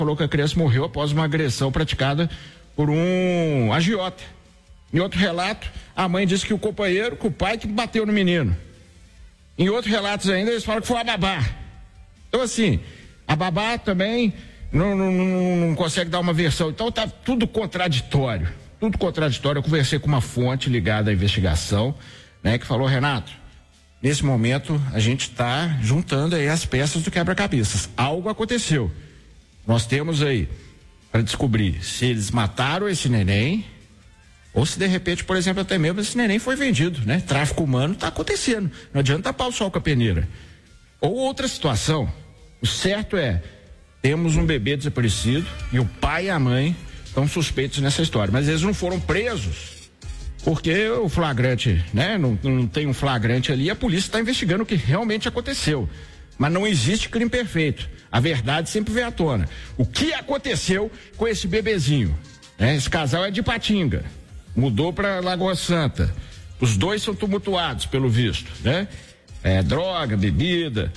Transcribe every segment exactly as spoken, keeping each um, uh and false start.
falou que a criança morreu após uma agressão praticada por um agiota. Em outro relato, a mãe disse que o companheiro, que o pai que bateu no menino. Em outros relatos ainda, eles falam que foi a babá. Então, assim, a babá também não, não, não, não consegue dar uma versão. Então, tá tudo contraditório. Tudo contraditório. Eu conversei com uma fonte ligada à investigação, né, que falou, Renato, nesse momento a gente está juntando aí as peças do quebra-cabeças. Algo aconteceu. Nós temos aí para descobrir se eles mataram esse neném ou se de repente, por exemplo, até mesmo esse neném foi vendido, né? Tráfico humano está acontecendo. Não adianta tapar o sol com a peneira. Ou outra situação. O certo é, temos um bebê desaparecido e o pai e a mãe estão suspeitos nessa história. Mas eles não foram presos porque o flagrante, né? Não, não tem um flagrante ali, a polícia está investigando o que realmente aconteceu. Mas não existe crime perfeito. A verdade sempre vem à tona. O que aconteceu com esse bebezinho? Né? Esse casal é de Ipatinga. Mudou para Lagoa Santa. Os dois são tumultuados, pelo visto, né? É, droga, bebida.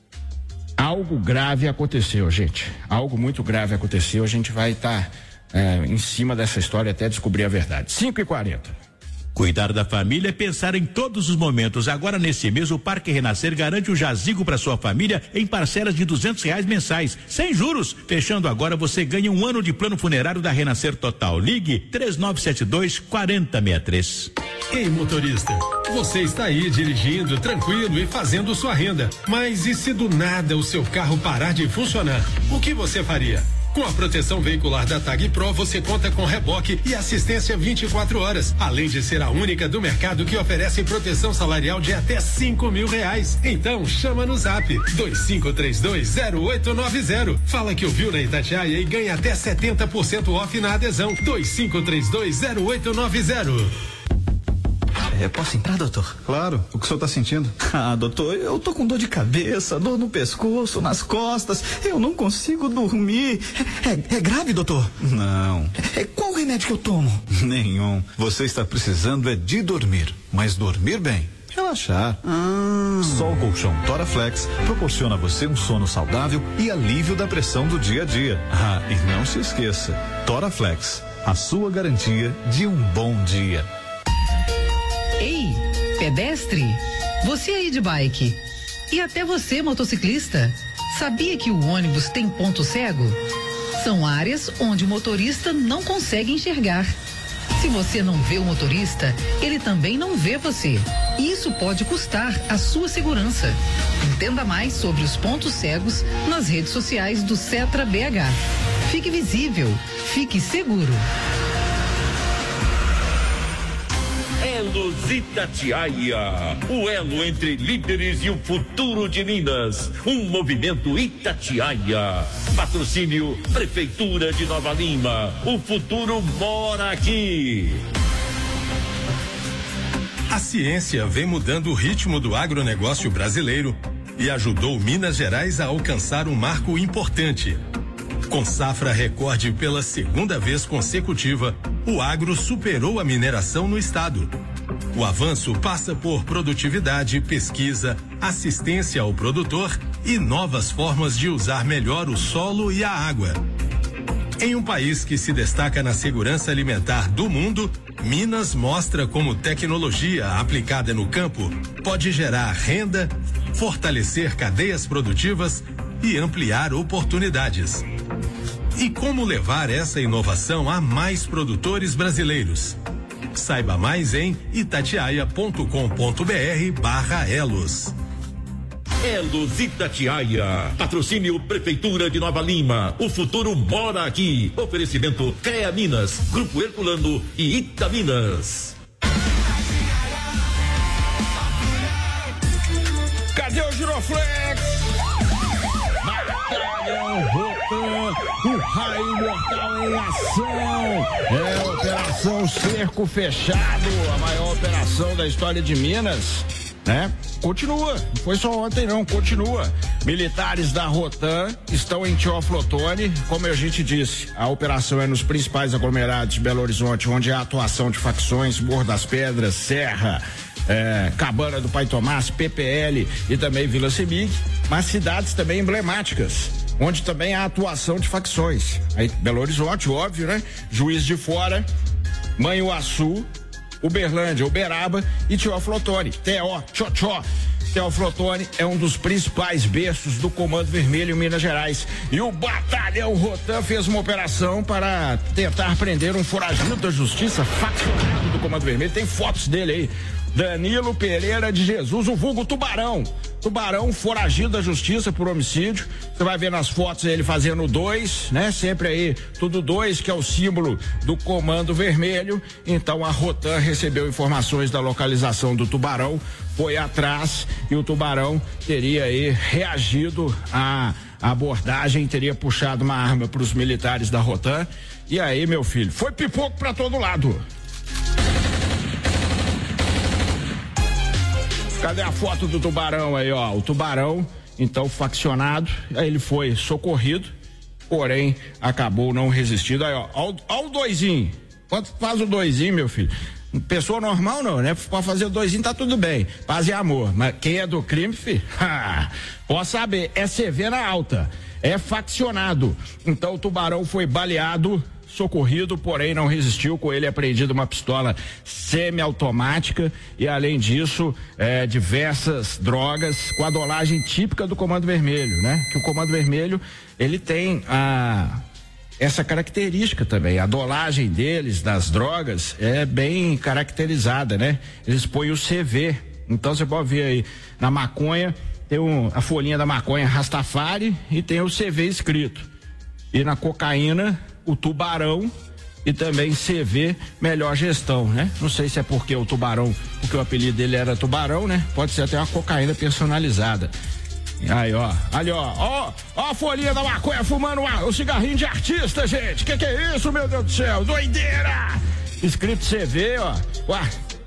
Algo grave aconteceu, gente. Algo muito grave aconteceu. A gente vai estar tá, é, em cima dessa história até descobrir a verdade. cinco e quarenta. Cuidar da família é pensar em todos os momentos. Agora, nesse mês, o Parque Renascer garante o jazigo para sua família em parcelas de duzentos reais mensais, sem juros. Fechando agora, você ganha um ano de plano funerário da Renascer Total. Ligue três nove sete dois, quatro zero seis três. Ei, motorista, você está aí dirigindo tranquilo e fazendo sua renda. Mas e se do nada o seu carro parar de funcionar? O que você faria? Com a proteção veicular da Tag Pro, você conta com reboque e assistência vinte e quatro horas, além de ser a única do mercado que oferece proteção salarial de até cinco mil reais. Então, chama no zap dois cinco três dois, zero oito nove zero. Fala que ouviu na Itatiaia e ganha até setenta por cento off na adesão. dois cinco três dois, zero oito nove zero. É, posso entrar, doutor? Claro. O que o senhor tá sentindo? Ah, doutor, eu tô com dor de cabeça, dor no pescoço, nas costas. Eu não consigo dormir. É, é grave, doutor? Não. É, qual remédio que eu tomo? Nenhum. Você está precisando é de dormir, mas dormir bem. Relaxar. Ah. Só o colchão Toraflex proporciona a você um sono saudável e alívio da pressão do dia a dia. Ah, e não se esqueça, Toraflex, a sua garantia de um bom dia. Ei, pedestre, você aí de bike e até você, motociclista, sabia que o ônibus tem ponto cego? São áreas onde o motorista não consegue enxergar. Se você não vê o motorista, ele também não vê você. E isso pode custar a sua segurança. Entenda mais sobre os pontos cegos nas redes sociais do Cetra B H. Fique visível, fique seguro. Elos Itatiaia, o elo entre líderes e o futuro de Minas. Um movimento Itatiaia. Patrocínio Prefeitura de Nova Lima. O futuro mora aqui. A ciência vem mudando o ritmo do agronegócio brasileiro e ajudou Minas Gerais a alcançar um marco importante. Com safra recorde pela segunda vez consecutiva, o agro superou a mineração no estado. O avanço passa por produtividade, pesquisa, assistência ao produtor e novas formas de usar melhor o solo e a água. Em um país que se destaca na segurança alimentar do mundo, Minas mostra como tecnologia aplicada no campo pode gerar renda, fortalecer cadeias produtivas e ampliar oportunidades. E como levar essa inovação a mais produtores brasileiros? Saiba mais em itatiaia ponto com ponto br barra elos. Elos Itatiaia. Patrocínio Prefeitura de Nova Lima. O futuro mora aqui. Oferecimento CREA Minas, Grupo Herculano e Itaminas. Cadê o Giroflex? Batalhão Rotan, o raio mortal em ação. É Operação Cerco Fechado, a maior operação da história de Minas, né? Continua, não foi só ontem não, continua. Militares da Rotan estão em Teófilo, como a gente disse, a operação é nos principais aglomerados de Belo Horizonte, onde há atuação de facções, Morro das Pedras, Serra, é, Cabana do Pai Tomás, P P L e também Vila Semig, mas cidades também emblemáticas, onde também há atuação de facções. Aí, Belo Horizonte, óbvio, né? Juiz de Fora, Manhuaçu, Uberlândia, Uberaba e Teófilo Otoni. Teó, Tchotchó. Teófilo Otoni é um dos principais berços do Comando Vermelho em Minas Gerais. E o Batalhão Rotan fez uma operação para tentar prender um foragido da justiça faccionado do Comando Vermelho. Tem fotos dele aí. Danilo Pereira de Jesus, o vulgo Tubarão. Tubarão foragido da justiça por homicídio. Você vai ver nas fotos ele fazendo dois, né? Sempre aí, tudo dois, que é o símbolo do Comando Vermelho. Então a Rotan recebeu informações da localização do Tubarão, foi atrás e o Tubarão teria aí reagido à abordagem, teria puxado uma arma para os militares da Rotan. E aí, meu filho, foi pipoco para todo lado. Cadê a foto do Tubarão aí, ó? O Tubarão, então, faccionado, aí ele foi socorrido, porém, acabou não resistindo. Aí, ó, ó, ó o doisinho. Quanto faz o doisinho, meu filho? Pessoa normal não, né? Pode fazer o doisinho, tá tudo bem. Paz e amor. Mas quem é do crime, filho? Pode saber, é C V na alta. É faccionado. Então, o Tubarão foi baleado, socorrido, porém não resistiu. Com ele apreendido uma pistola semiautomática e, além disso, é, diversas drogas com a dolagem típica do Comando Vermelho, né? Que o Comando Vermelho, ele tem a essa característica também. A dolagem deles, das drogas, é bem caracterizada, né? Eles põem o C V. Então você pode ver aí, na maconha, tem um, a folhinha da maconha Rastafari e tem o C V escrito. E na cocaína, o Tubarão e também C V Melhor Gestão, né? Não sei se é porque o Tubarão, porque o apelido dele era Tubarão, né? Pode ser até uma cocaína personalizada. Aí, ó, ali, ó, ó, ó a folhinha da maconha fumando o um cigarrinho de artista, gente. Que que é isso, meu Deus do céu? Doideira! Escrito C V, ó. Ué.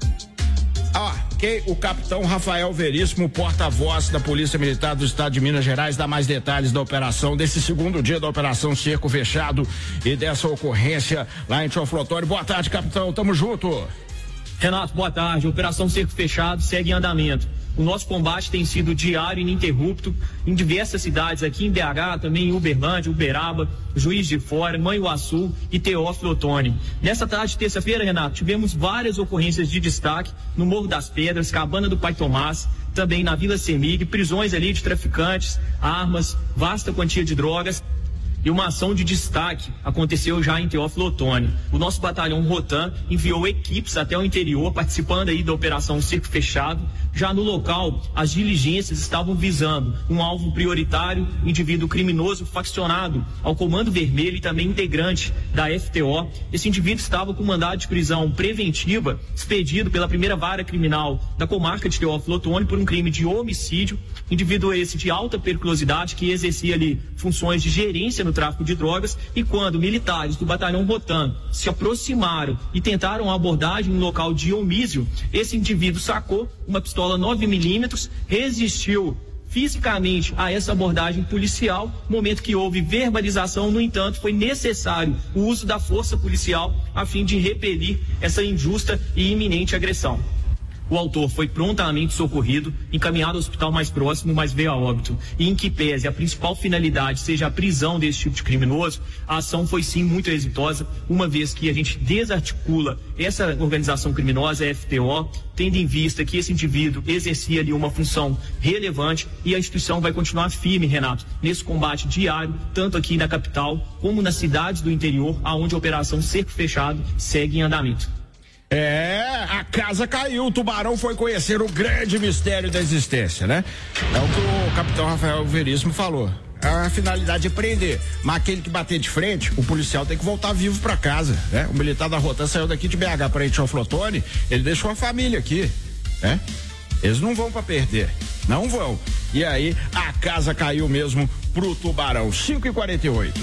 Ó, que o capitão Rafael Veríssimo, porta-voz da Polícia Militar do Estado de Minas Gerais, dá mais detalhes da operação, desse segundo dia da Operação Cerco Fechado e dessa ocorrência lá em Teófilo Otoni. Boa tarde, capitão, tamo junto. Renato, boa tarde. A Operação Cerco Fechado segue em andamento. O nosso combate tem sido diário e ininterrupto em diversas cidades, aqui em B H, também em Uberlândia, Uberaba, Juiz de Fora, Manhuaçu e Teófilo Otoni. Nessa tarde de terça-feira, Renato, tivemos várias ocorrências de destaque no Morro das Pedras, Cabana do Pai Tomás, também na Vila Semig, prisões ali de traficantes, armas, vasta quantia de drogas. E uma ação de destaque aconteceu já em Teófilo Otoni. O nosso batalhão Rotan enviou equipes até o interior, participando aí da Operação Cerco Fechado. Já no local, as diligências estavam visando um alvo prioritário, indivíduo criminoso faccionado ao Comando Vermelho e também integrante da F T O. Esse indivíduo estava com mandado de prisão preventiva expedido pela primeira vara criminal da comarca de Teófilo Otoni por um crime de homicídio. Indivíduo esse de alta periculosidade que exercia ali funções de gerência no tráfico de drogas, e quando militares do batalhão Rotan se aproximaram e tentaram a abordagem no local de homicídio, esse indivíduo sacou uma pistola nove milímetros, resistiu fisicamente a essa abordagem policial. Momento que houve verbalização, no entanto, foi necessário o uso da força policial a fim de repelir essa injusta e iminente agressão. O autor foi prontamente socorrido, encaminhado ao hospital mais próximo, mas veio a óbito. E em que pese a principal finalidade seja a prisão desse tipo de criminoso, a ação foi sim muito exitosa, uma vez que a gente desarticula essa organização criminosa, a F T O, tendo em vista que esse indivíduo exercia ali uma função relevante, e a instituição vai continuar firme, Renato, nesse combate diário, tanto aqui na capital como nas cidades do interior, aonde a Operação Cerco Fechado segue em andamento. É, a casa caiu, o Tubarão foi conhecer o grande mistério da existência, né? É o que o capitão Rafael Veríssimo falou. A finalidade é prender, mas aquele que bater de frente, o policial tem que voltar vivo pra casa, né? O militar da Rotan saiu daqui de B H para Teófilo Otoni, ele deixou a família aqui, né? Eles não vão pra perder, não vão. E aí, a casa caiu mesmo pro Tubarão. cinco e quarenta e oito.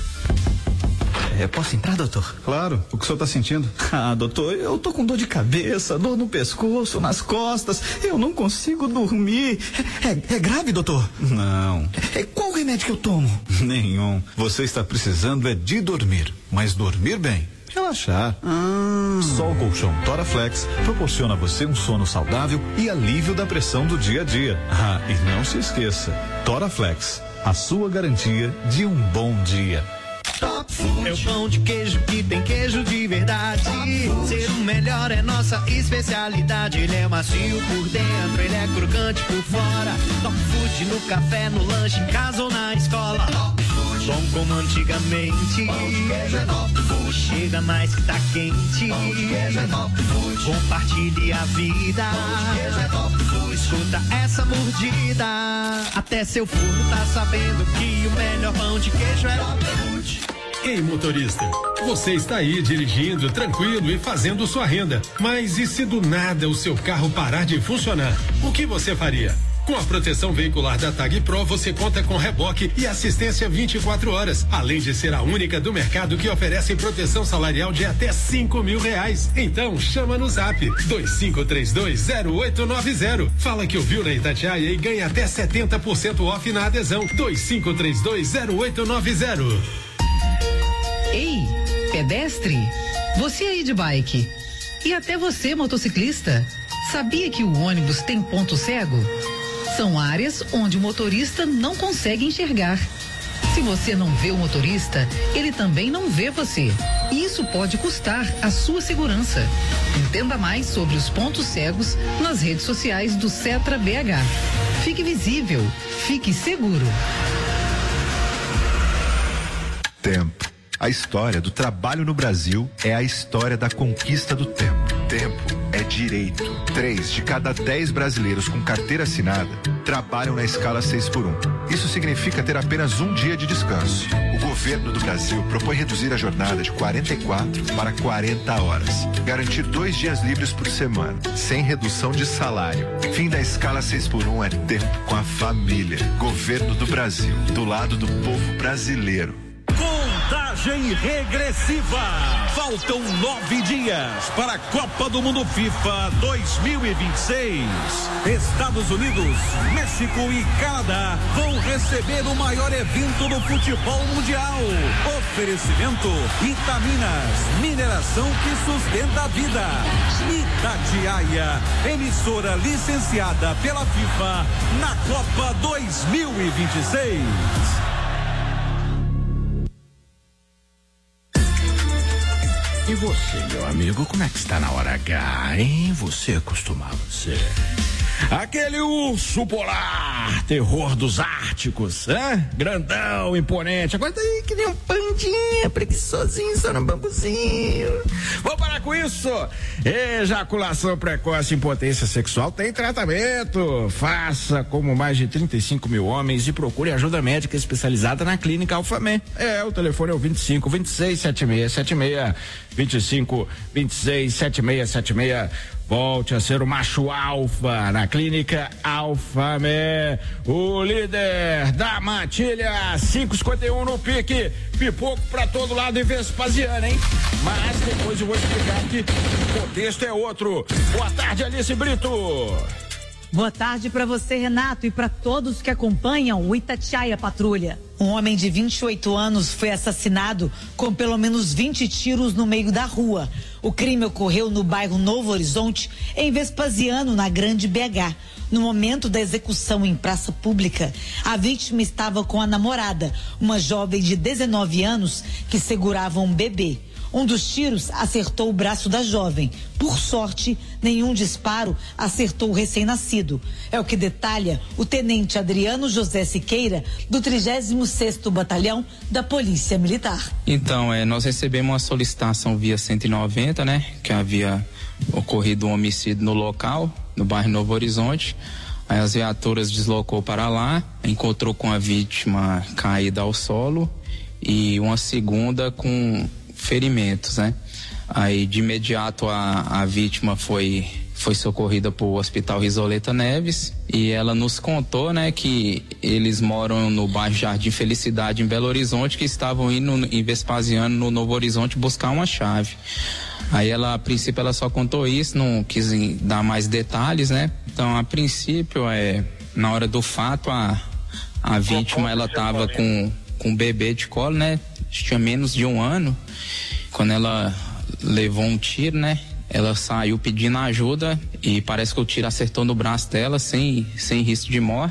É, posso entrar, doutor? Claro, o que o senhor tá sentindo? Ah, doutor, eu tô com dor de cabeça, dor no pescoço, nas costas, eu não consigo dormir. É, é grave, doutor? Não. É, qual remédio que eu tomo? Nenhum. Você está precisando é de dormir, mas dormir bem. Relaxar. Ah. Só o colchão Toraflex proporciona a você um sono saudável e alívio da pressão do dia a dia. Ah, e não se esqueça, Toraflex, a sua garantia de um bom dia. Top Food é o pão de queijo que tem queijo de verdade. Ser o melhor é nossa especialidade. Ele é macio por dentro, ele é crocante por fora. Top Food no café, no lanche, em casa ou na escola. Top Food, bom como antigamente. Pão de queijo é Top Food. Chega mais que tá quente. Pão de queijo é Top Food. Compartilhe a vida. Pão de queijo é Top Food. Escuta essa mordida. Até seu forno tá sabendo que o melhor pão de queijo é Top Food. Ei, motorista, você está aí dirigindo tranquilo e fazendo sua renda, mas e se do nada o seu carro parar de funcionar? O que você faria? Com a proteção veicular da Tag Pro, você conta com reboque e assistência vinte e quatro horas, além de ser a única do mercado que oferece proteção salarial de até cinco mil reais. Então, chama no zap dois cinco três dois zero oito nove zero. Fala que ouviu na Itatiaia e ganha até setenta por cento off na adesão. dois cinco três dois zero oito nove zero. Ei, pedestre, você aí de bike e até você, motociclista, sabia que o ônibus tem ponto cego? São áreas onde o motorista não consegue enxergar. Se você não vê o motorista, ele também não vê você. E isso pode custar a sua segurança. Entenda mais sobre os pontos cegos nas redes sociais do Setra B H. Fique visível, fique seguro. Tempo. A história do trabalho no Brasil é a história da conquista do tempo. Tempo é direito. Três de cada dez brasileiros com carteira assinada trabalham na escala seis por um. Isso significa ter apenas um dia de descanso. O governo do Brasil propõe reduzir a jornada de quarenta e quatro para quarenta horas. Garantir dois dias livres por semana, sem redução de salário. Fim da escala seis por um é tempo com a família. Governo do Brasil, do lado do povo brasileiro. Contagem regressiva. Faltam nove dias para a Copa do Mundo FIFA dois mil e vinte e seis. Estados Unidos, México e Canadá vão receber o maior evento do futebol mundial. Oferecimento Itaminas, mineração que sustenta a vida. Itatiaia, emissora licenciada pela FIFA na Copa dois mil e vinte e seis. E você, meu amigo, como é que está na hora H, hein? Você costumava ser aquele urso polar, terror dos Árticos, hein? Grandão, imponente. Agora tá aí que nem um pandinha, preguiçosinho, só no bambuzinho. Vamos parar com isso. Ejaculação precoce e impotência sexual tem tratamento. Faça como mais de trinta e cinco mil homens e procure ajuda médica especializada na Clínica Alfamé. É, o telefone é o vinte e cinco, vinte e seis, setenta e seis setenta e seis. vinte e cinco, vinte e seis, setenta e seis setenta e seis. Volte a ser o macho alfa na Clínica Alfamé. O líder da matilha cinco cinquenta e um no pique. Pipoco pra todo lado e Vespasiano, hein? Mas depois eu vou explicar que o contexto é outro. Boa tarde, Alice Brito. Boa tarde para você, Renato, e para todos que acompanham o Itatiaia Patrulha. Um homem de vinte e oito anos foi assassinado com pelo menos vinte tiros no meio da rua. O crime ocorreu no bairro Novo Horizonte, em Vespasiano, na Grande B H. No momento da execução em praça pública, a vítima estava com a namorada, uma jovem de dezenove anos que segurava um bebê. Um dos tiros acertou o braço da jovem. Por sorte, nenhum disparo acertou o recém-nascido. É o que detalha o tenente Adriano José Siqueira, do trigésimo sexto Batalhão da Polícia Militar. Então, é, nós recebemos uma solicitação via cento e noventa, né? Que havia ocorrido um homicídio no local, no bairro Novo Horizonte. Aí as viaturas deslocou para lá, encontrou com a vítima caída ao solo e uma segunda com ferimentos, né? Aí de imediato a, a vítima foi foi socorrida para o Hospital Risoleta Neves e ela nos contou, né, que eles moram no bairro Jardim Felicidade em Belo Horizonte, que estavam indo em Vespasiano no Novo Horizonte buscar uma chave. Aí ela, a princípio, ela só contou isso, não quis dar mais detalhes, né? Então, a princípio, é na hora do fato, a a vítima ela estava com com um bebê de colo, né? Tinha menos de um ano. Quando ela levou um tiro, né? Ela saiu pedindo ajuda e parece que o tiro acertou no braço dela sem, sem risco de morte.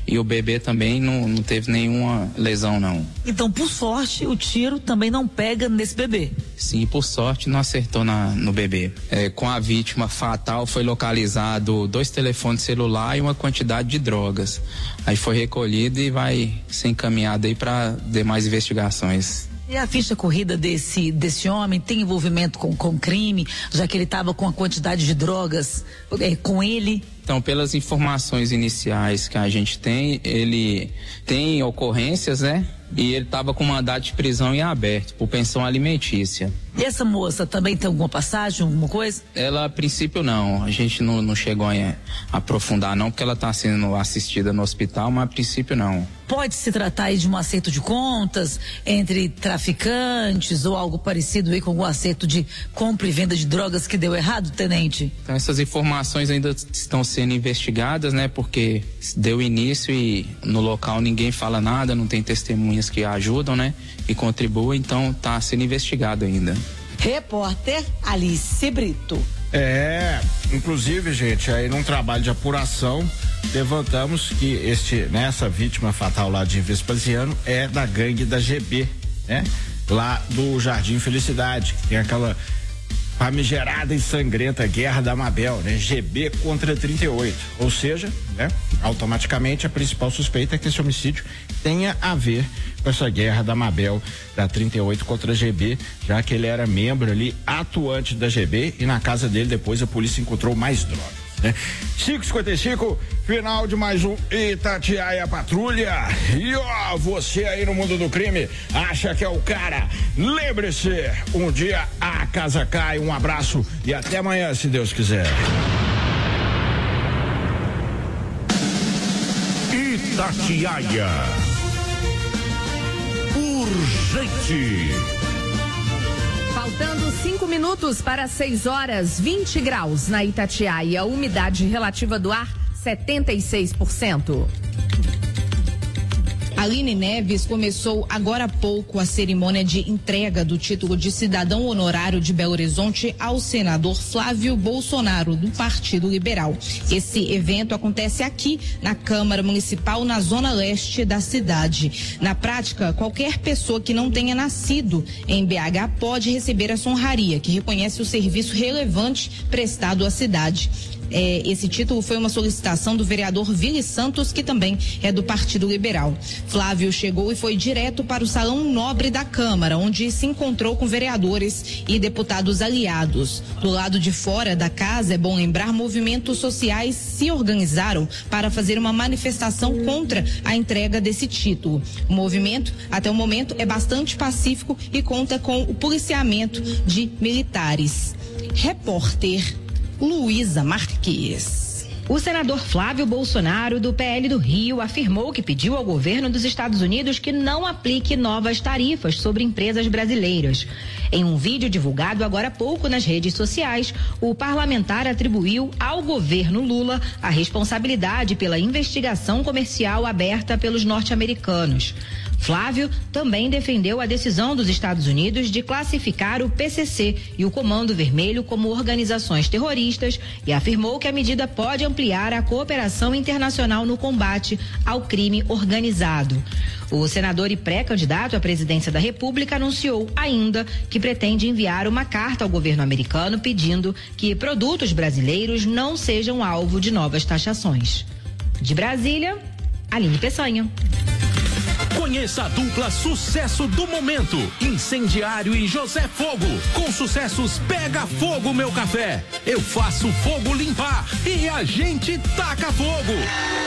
e o bebê também não, não teve nenhuma lesão, não. Então, por sorte, o tiro também não pega nesse bebê? Sim, por sorte não acertou na, no bebê. É, com a vítima fatal foi localizado dois telefones celular e uma quantidade de drogas. Aí foi recolhido e vai ser encaminhado aí para demais investigações. E a ficha corrida desse, desse homem tem envolvimento com, com crime, já que ele estava com a quantidade de drogas é, com ele? Então, pelas informações iniciais que a gente tem, ele tem ocorrências, né? E ele estava com mandado de prisão em aberto, por pensão alimentícia. E essa moça também tem alguma passagem, alguma coisa? Ela, a princípio, não. A gente não, não chegou a, a aprofundar, não, porque ela está sendo assistida no hospital, mas a princípio, não. Pode se tratar aí de um acerto de contas entre traficantes ou algo parecido aí com o acerto de compra e venda de drogas que deu errado, tenente? Então, essas informações ainda estão sendo investigadas, né? Porque deu início e no local ninguém fala nada, não tem testemunhas que ajudam, né? E contribuem, então está sendo investigado ainda. Repórter Alice Brito. É, inclusive, gente, aí num trabalho de apuração, levantamos que este, né, essa vítima fatal lá de Vespasiano é da gangue da G B, né? Lá do Jardim Felicidade, que tem aquela famigerada e sangrenta guerra da Mabel, né? G B contra trinta e oito, ou seja, né? Automaticamente a principal suspeita é que esse homicídio tenha a ver com essa guerra da Mabel da trinta e oito contra a G B, já que ele era membro ali, atuante da G B, e na casa dele depois a polícia encontrou mais drogas, né? cinco e cinquenta e cinco, final de mais um Itatiaia Patrulha. E ó, você aí no mundo do crime acha que é o cara? Lembre-se, um dia a casa cai. Um abraço e até amanhã, se Deus quiser. Itatiaia Urgente. Faltando cinco minutos para seis horas, vinte graus na Itatiaia. Umidade relativa do ar, setenta e seis por cento. Aline Neves começou agora há pouco a cerimônia de entrega do título de cidadão honorário de Belo Horizonte ao senador Flávio Bolsonaro, do Partido Liberal. Esse evento acontece aqui na Câmara Municipal, na zona leste da cidade. Na prática, qualquer pessoa que não tenha nascido em B H pode receber essa honraria, que reconhece o serviço relevante prestado à cidade. É, esse título foi uma solicitação do vereador Vili Santos, que também é do Partido Liberal. Flávio chegou e foi direto para o Salão Nobre da Câmara, onde se encontrou com vereadores e deputados aliados. Do lado de fora da casa, é bom lembrar, movimentos sociais se organizaram para fazer uma manifestação contra a entrega desse título. O movimento, até o momento, é bastante pacífico e conta com o policiamento de militares. Repórter Luísa Marques. O senador Flávio Bolsonaro, do P L do Rio, afirmou que pediu ao governo dos Estados Unidos que não aplique novas tarifas sobre empresas brasileiras. Em um vídeo divulgado agora há pouco nas redes sociais, o parlamentar atribuiu ao governo Lula a responsabilidade pela investigação comercial aberta pelos norte-americanos. Flávio também defendeu a decisão dos Estados Unidos de classificar o P C C e o Comando Vermelho como organizações terroristas e afirmou que a medida pode ampliar a cooperação internacional no combate ao crime organizado. O senador e pré-candidato à presidência da República anunciou ainda que pretende enviar uma carta ao governo americano pedindo que produtos brasileiros não sejam alvo de novas taxações. De Brasília, Aline Peçanha. Conheça a dupla sucesso do momento, Incendiário e José Fogo, com sucessos Pega Fogo Meu Café, Eu Faço Fogo Limpar e A Gente Taca Fogo.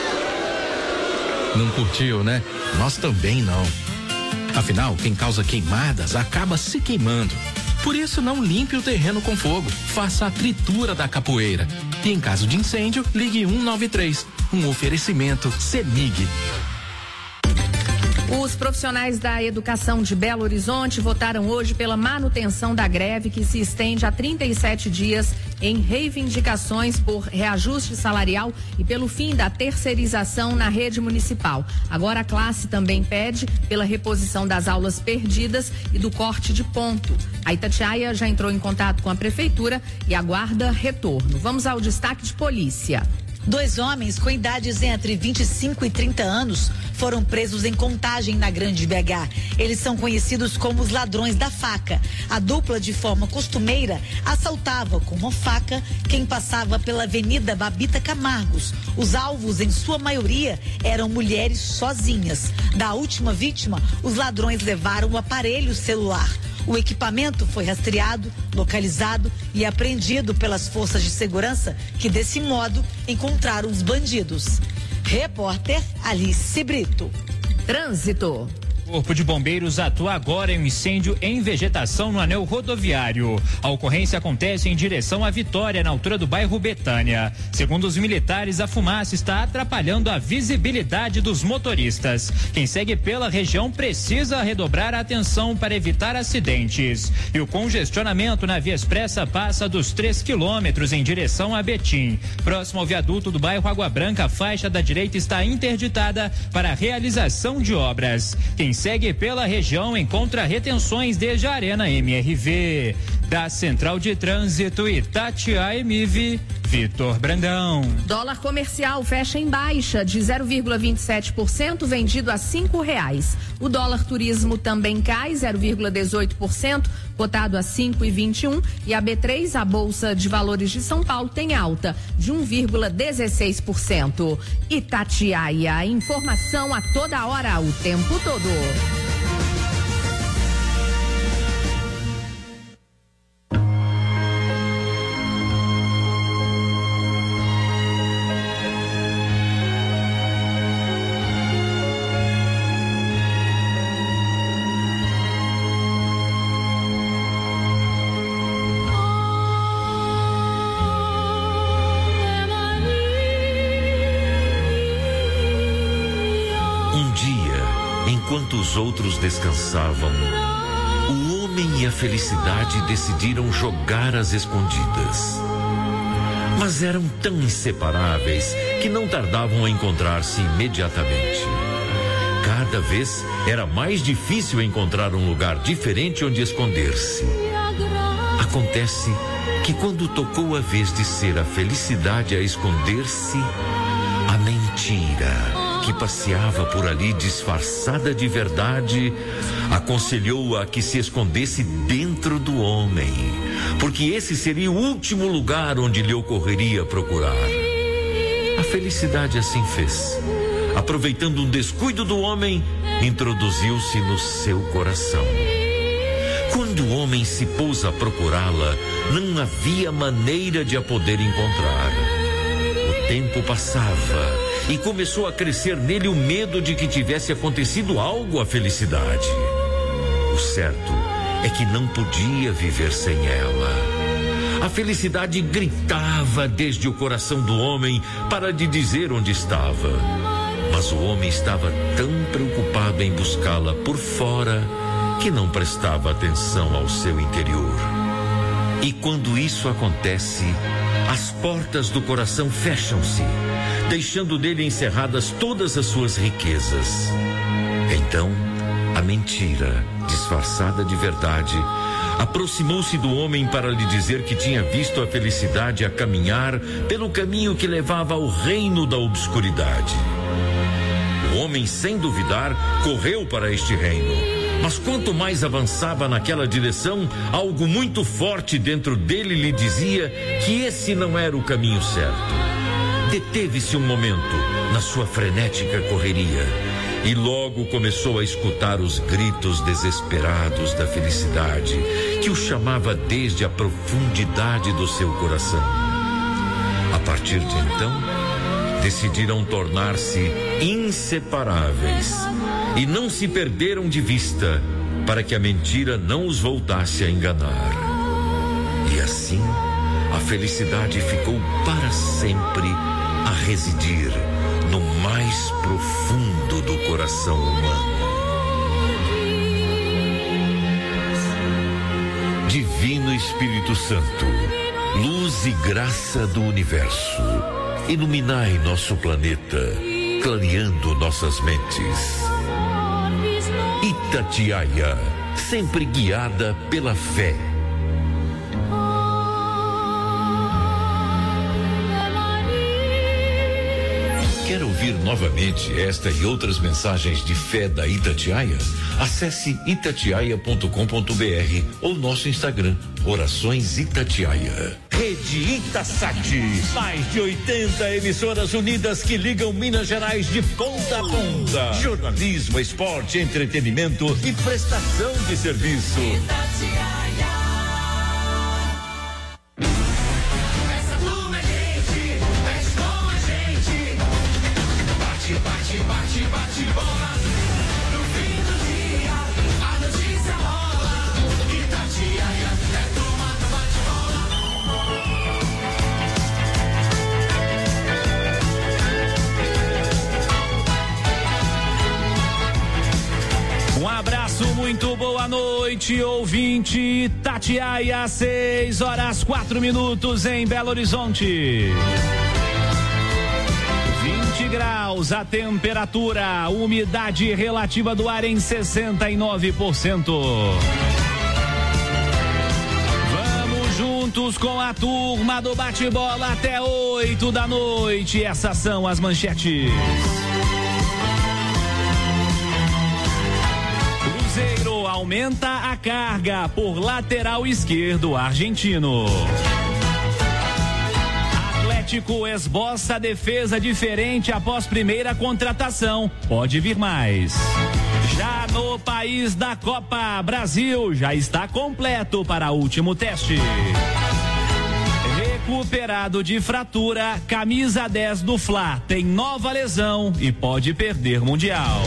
Não curtiu, né? Nós também não. Afinal, quem causa queimadas acaba se queimando. Por isso, não limpe o terreno com fogo, faça a tritura da capoeira. E em caso de incêndio, ligue um nove três. Um oferecimento CEMIG. Os profissionais da educação de Belo Horizonte votaram hoje pela manutenção da greve, que se estende a trinta e sete dias, em reivindicações por reajuste salarial e pelo fim da terceirização na rede municipal. Agora a classe também pede pela reposição das aulas perdidas e do corte de ponto. A Itatiaia já entrou em contato com a prefeitura e aguarda retorno. Vamos ao destaque de polícia. Dois homens com idades entre vinte e cinco e trinta anos foram presos em Contagem, na Grande B H. Eles são conhecidos como os ladrões da faca. A dupla, de forma costumeira, assaltava com uma faca quem passava pela Avenida Babita Camargos. Os alvos, em sua maioria, eram mulheres sozinhas. Da última vítima, os ladrões levaram o aparelho celular. O equipamento foi rastreado, localizado e apreendido pelas forças de segurança que, desse modo, encontraram os bandidos. Repórter Alice Brito. Trânsito. O Corpo de Bombeiros atua agora em um incêndio em vegetação no anel rodoviário. A ocorrência acontece em direção à Vitória, na altura do bairro Betânia. Segundo os militares, a fumaça está atrapalhando a visibilidade dos motoristas. Quem segue pela região precisa redobrar a atenção para evitar acidentes. E o congestionamento na Via Expressa passa dos três quilômetros em direção a Betim. Próximo ao viaduto do bairro Água Branca, a faixa da direita está interditada para a realização de obras. Quem segue pela região encontra retenções desde a Arena M R V. Da Central de Trânsito Itatiaia M I V, Vitor Brandão. Dólar comercial fecha em baixa de zero vírgula vinte e sete por cento, vendido a cinco reais. O dólar turismo também cai zero vírgula dezoito por cento, cotado a cinco e vinte e um. E a B três, a Bolsa de Valores de São Paulo, tem alta de um vírgula dezesseis por cento. Itatiaia, informação a toda hora, o tempo todo. Enquanto os outros descansavam, o homem e a felicidade decidiram jogar às escondidas. Mas eram tão inseparáveis que não tardavam a encontrar-se imediatamente. Cada vez era mais difícil encontrar um lugar diferente onde esconder-se. Acontece que quando tocou a vez de ser a felicidade a esconder-se, a mentira, que passeava por ali disfarçada de verdade, aconselhou-a que se escondesse dentro do homem, porque esse seria o último lugar onde lhe ocorreria procurar. A felicidade assim fez. Aproveitando um descuido do homem, introduziu-se no seu coração. Quando o homem se pôs a procurá-la, não havia maneira de a poder encontrar. O tempo passava e começou a crescer nele o medo de que tivesse acontecido algo à felicidade. O certo é que não podia viver sem ela. A felicidade gritava desde o coração do homem para lhe dizer onde estava. Mas o homem estava tão preocupado em buscá-la por fora que não prestava atenção ao seu interior. E quando isso acontece, as portas do coração fecham-se, deixando nele encerradas todas as suas riquezas. Então, a mentira, disfarçada de verdade, aproximou-se do homem para lhe dizer que tinha visto a felicidade a caminhar pelo caminho que levava ao reino da obscuridade. O homem, sem duvidar, correu para este reino. Mas quanto mais avançava naquela direção, algo muito forte dentro dele lhe dizia que esse não era o caminho certo. Deteve-se um momento na sua frenética correria e logo começou a escutar os gritos desesperados da felicidade que o chamava desde a profundidade do seu coração. A partir de então, decidiram tornar-se inseparáveis e não se perderam de vista para que a mentira não os voltasse a enganar. E assim, a felicidade ficou para sempre a residir no mais profundo do coração humano. Divino Espírito Santo, luz e graça do universo, iluminai nosso planeta, clareando nossas mentes. Itatiaia, sempre guiada pela fé. Quer ouvir novamente esta e outras mensagens de fé da Itatiaia? Acesse itatiaia ponto com ponto br ou nosso Instagram, Orações Itatiaia. Rede Itasat, mais de oitenta emissoras unidas que ligam Minas Gerais de ponta a ponta. Jornalismo, esporte, entretenimento e prestação de serviço. Itatiaia. Essa turma é gente, mexe com a gente. Bate, bate, bate, bate bola. No fim do dia, a notícia rola. Itatiaia é turma do bate-bola. Um abraço, muito boa noite, ouvinte Itatiaia, seis horas quatro minutos em Belo Horizonte. vinte graus a temperatura, umidade relativa do ar em sessenta e nove por cento. Vamos juntos com a turma do bate-bola até oito da noite. Essas são as manchetes. Cruzeiro aumenta a carga por lateral esquerdo argentino. Atlético esboça defesa diferente após primeira contratação. Pode vir mais. Já no país da Copa, Brasil já está completo para o último teste. Recuperado de fratura, camisa dez do Fla tem nova lesão e pode perder Mundial.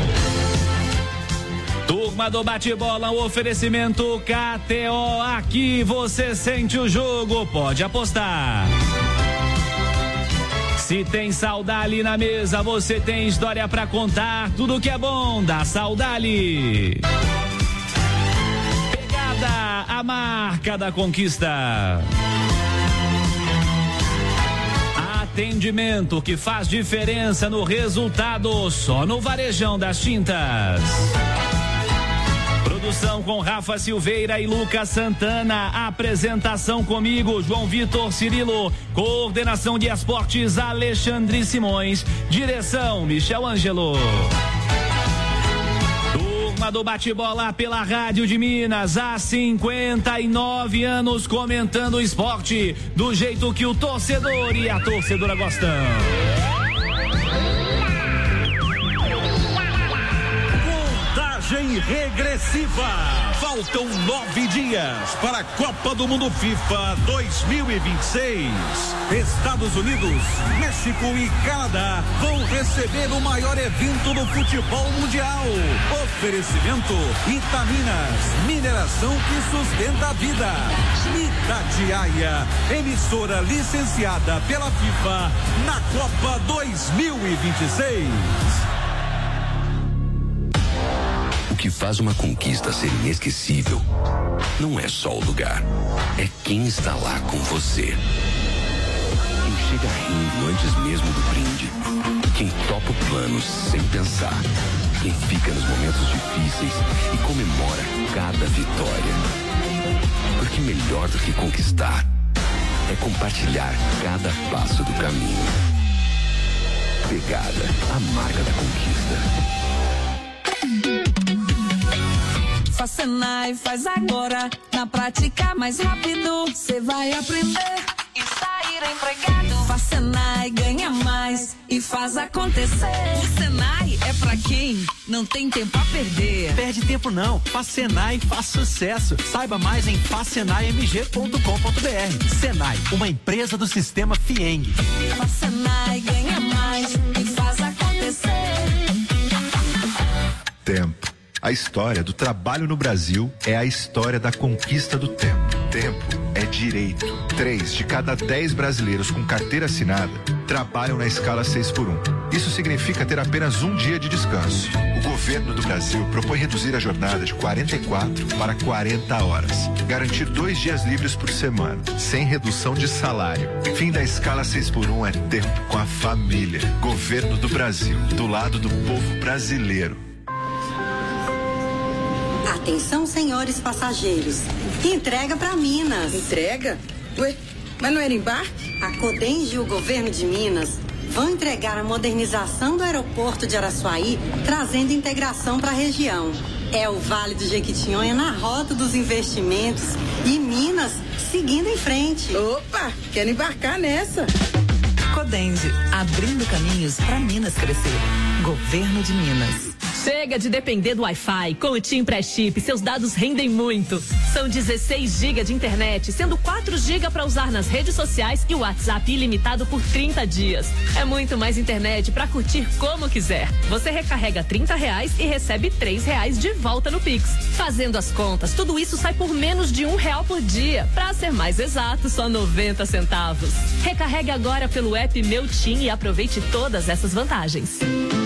Turma do bate-bola, um oferecimento K T O. Aqui você sente o jogo, pode apostar. Se tem Saudali na mesa, você tem história pra contar. Tudo que é bom da Saudali. Pegada, a marca da conquista. Atendimento que faz diferença no resultado, só no Varejão das Tintas. Produção com Rafa Silveira e Lucas Santana. Apresentação comigo, João Vitor Cirilo. Coordenação de esportes, Alexandre Simões. Direção, Michel Ângelo. Turma do bate-bola pela Rádio de Minas. Há cinquenta e nove anos comentando o esporte do jeito que o torcedor e a torcedora gostam. Regressiva. Faltam nove dias para a Copa do Mundo FIFA dois mil e vinte e seis. Estados Unidos, México e Canadá vão receber o maior evento do futebol mundial. Oferecimento Itaminas, mineração que sustenta a vida. Itatiaia, emissora licenciada pela FIFA na Copa dois mil e vinte e seis. O que faz uma conquista ser inesquecível não é só o lugar, é quem está lá com você. Quem chega rindo antes mesmo do brinde, quem topa o plano sem pensar, quem fica nos momentos difíceis e comemora cada vitória. Porque melhor do que conquistar é compartilhar cada passo do caminho. Pegada, a marca da conquista. Faz Senai, faz agora, na prática mais rápido, você vai aprender e sair empregado. Faz Senai, ganha mais e faz acontecer. O Senai é pra quem não tem tempo a perder. Perde tempo não, faz Senai, faz sucesso. Saiba mais em faz senai m g ponto com ponto b r. Senai, uma empresa do sistema Fieng. Faz Senai, ganha mais e faz acontecer. Tempo. A história do trabalho no Brasil é a história da conquista do tempo. Tempo é direito. Três de cada dez brasileiros com carteira assinada trabalham na escala seis por um. Isso significa ter apenas um dia de descanso. O governo do Brasil propõe reduzir a jornada de quarenta e quatro para quarenta horas. Garantir dois dias livres por semana, sem redução de salário. Fim da escala seis por um é tempo com a família. Governo do Brasil, do lado do povo brasileiro. Atenção, senhores passageiros. Entrega para Minas. Entrega? Ué, mas não era embarque? A Codengi e o governo de Minas vão entregar a modernização do aeroporto de Araçuaí, trazendo integração para a região. É o Vale do Jequitinhonha na rota dos investimentos e Minas seguindo em frente. Opa, quero embarcar nessa. Codenge, abrindo caminhos para Minas crescer. Governo de Minas. Chega de depender do Wi-Fi. Com o TIM Pré-Chip, seus dados rendem muito. São dezesseis gigas de internet, sendo quatro gigas para usar nas redes sociais e o WhatsApp ilimitado por trinta dias. É muito mais internet para curtir como quiser. Você recarrega trinta reais e recebe três reais de volta no Pix. Fazendo as contas, tudo isso sai por menos de um real por dia. Para ser mais exato, só noventa centavos. Recarregue agora pelo app Meu TIM e aproveite todas essas vantagens.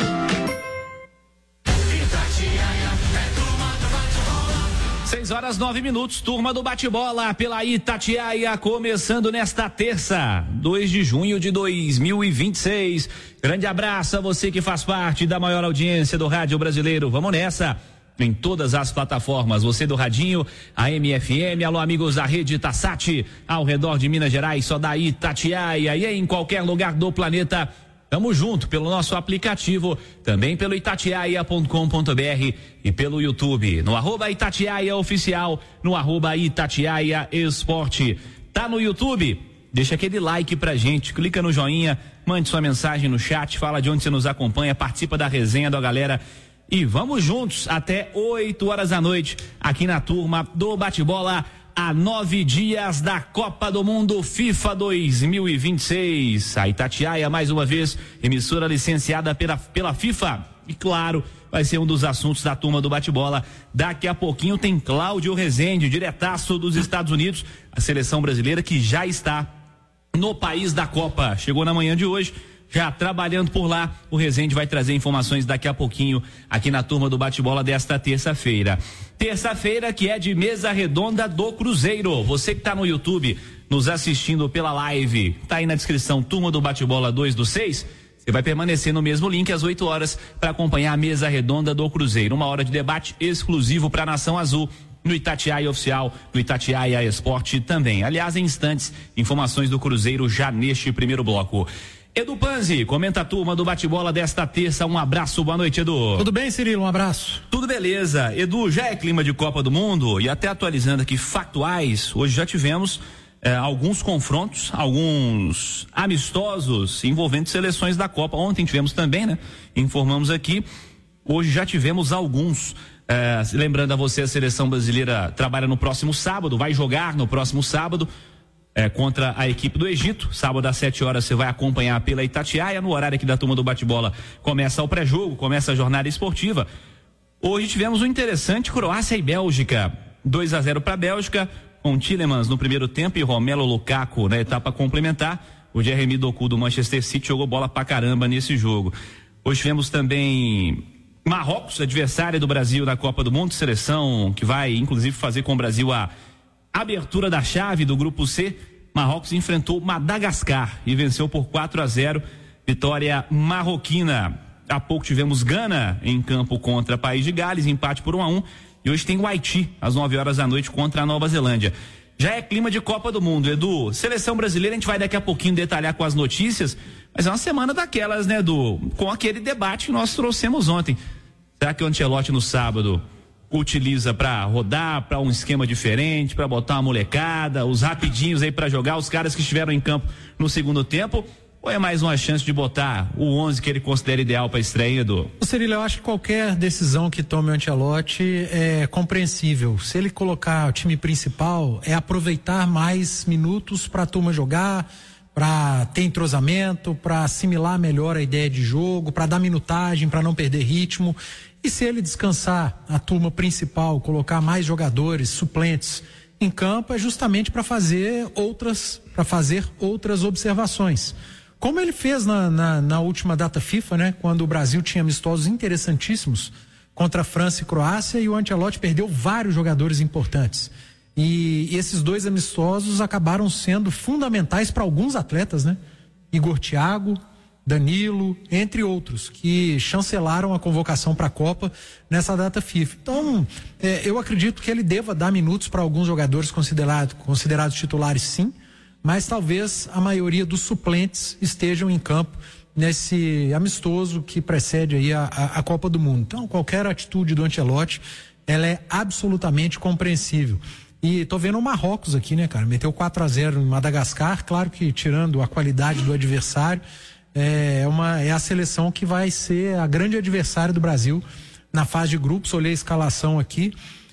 seis horas nove minutos, turma do bate-bola pela Itatiaia, começando nesta terça, dois de junho de dois mil e vinte e seis. Grande abraço a você que faz parte da maior audiência do rádio brasileiro. Vamos nessa. Em todas as plataformas, você do radinho, a M F M, alô amigos da rede Tassat, ao redor de Minas Gerais, só da Itatiaia e em qualquer lugar do planeta. Tamo junto pelo nosso aplicativo, também pelo itatiaia ponto com ponto br e pelo YouTube, no arroba Itatiaia Oficial, no arroba Itatiaia Esporte. Tá no YouTube? Deixa aquele like pra gente, clica no joinha, mande sua mensagem no chat, fala de onde você nos acompanha, participa da resenha da galera e vamos juntos até oito horas da noite, aqui na turma do bate-bola. A nove dias da Copa do Mundo FIFA dois mil e vinte e seis. A Itatiaia, mais uma vez, emissora licenciada pela, pela FIFA. E claro, vai ser um dos assuntos da turma do bate-bola. Daqui a pouquinho tem Cláudio Rezende, diretaço dos Estados Unidos, a seleção brasileira que já está no país da Copa. Chegou na manhã de hoje, já trabalhando por lá. O Rezende vai trazer informações daqui a pouquinho aqui na turma do bate-bola desta terça-feira. Terça-feira que é de mesa redonda do Cruzeiro. Você que está no YouTube nos assistindo pela live, tá aí na descrição, turma do bate-bola dois do seis. Você vai permanecer no mesmo link às oito horas para acompanhar a mesa redonda do Cruzeiro. Uma hora de debate exclusivo para a Nação Azul. No Itatiaia Oficial, no Itatiaia Esporte também. Aliás, em instantes, informações do Cruzeiro já neste primeiro bloco. Edu Panzi, comenta a turma do bate-bola desta terça. Um abraço, boa noite, Edu. Tudo bem, Cirilo? Um abraço. Tudo beleza. Edu, já é clima de Copa do Mundo e até atualizando aqui factuais, hoje já tivemos eh, alguns confrontos, alguns amistosos envolvendo seleções da Copa. Ontem tivemos também, né? Informamos aqui. Hoje já tivemos alguns. Eh, lembrando a você, a seleção brasileira trabalha no próximo sábado, vai jogar no próximo sábado. É, contra a equipe do Egito, sábado às sete horas você vai acompanhar pela Itatiaia, no horário aqui da turma do bate-bola começa o pré-jogo, começa a jornada esportiva. Hoje tivemos um interessante Croácia e Bélgica, dois a zero para a Bélgica, com Tielemans no primeiro tempo e Romelu Lukaku na etapa complementar. O Jeremy Doku do Manchester City jogou bola pra caramba nesse jogo. Hoje tivemos também Marrocos, adversária do Brasil na Copa do Mundo, seleção que vai inclusive fazer com o Brasil a abertura da chave do grupo C. Marrocos enfrentou Madagascar e venceu por quatro a zero, vitória marroquina. Há pouco tivemos Gana em campo contra País de Gales, empate por um a um, e hoje tem o Haiti às nove horas da noite contra a Nova Zelândia. Já é clima de Copa do Mundo, Edu. Seleção brasileira, a gente vai daqui a pouquinho detalhar com as notícias, mas é uma semana daquelas, né, Edu? Com aquele debate que nós trouxemos ontem. Será que o Ancelotti no sábado utiliza para rodar, para um esquema diferente, para botar uma molecada, os rapidinhos aí para jogar, os caras que estiveram em campo no segundo tempo, ou é mais uma chance de botar o onze que ele considera ideal para a estreia, Edu? Cirilo, eu acho que qualquer decisão que tome o Ancelotti é compreensível. Se ele colocar o time principal, é aproveitar mais minutos para a turma jogar, para ter entrosamento, para assimilar melhor a ideia de jogo, para dar minutagem, para não perder ritmo. E se ele descansar a turma principal, colocar mais jogadores, suplentes em campo, é justamente para fazer outras, para fazer outras observações. Como ele fez na, na, na última data FIFA, né? Quando o Brasil tinha amistosos interessantíssimos contra França e Croácia e o Ancelotti perdeu vários jogadores importantes. E, e esses dois amistosos acabaram sendo fundamentais para alguns atletas, né? Igor Thiago, Danilo, entre outros, que chancelaram a convocação para a Copa nessa data FIFA. Então, é, eu acredito que ele deva dar minutos para alguns jogadores considerado, considerados titulares, sim, mas talvez a maioria dos suplentes estejam em campo nesse amistoso que precede aí a, a, a Copa do Mundo. Então, qualquer atitude do Ancelotti, ela é absolutamente compreensível. E tô vendo o Marrocos aqui, né, cara? Meteu quatro a zero em Madagascar, claro que tirando a qualidade do adversário, é, uma, é a seleção que vai ser a grande adversária do Brasil na fase de grupos. Olhei a escalação aqui,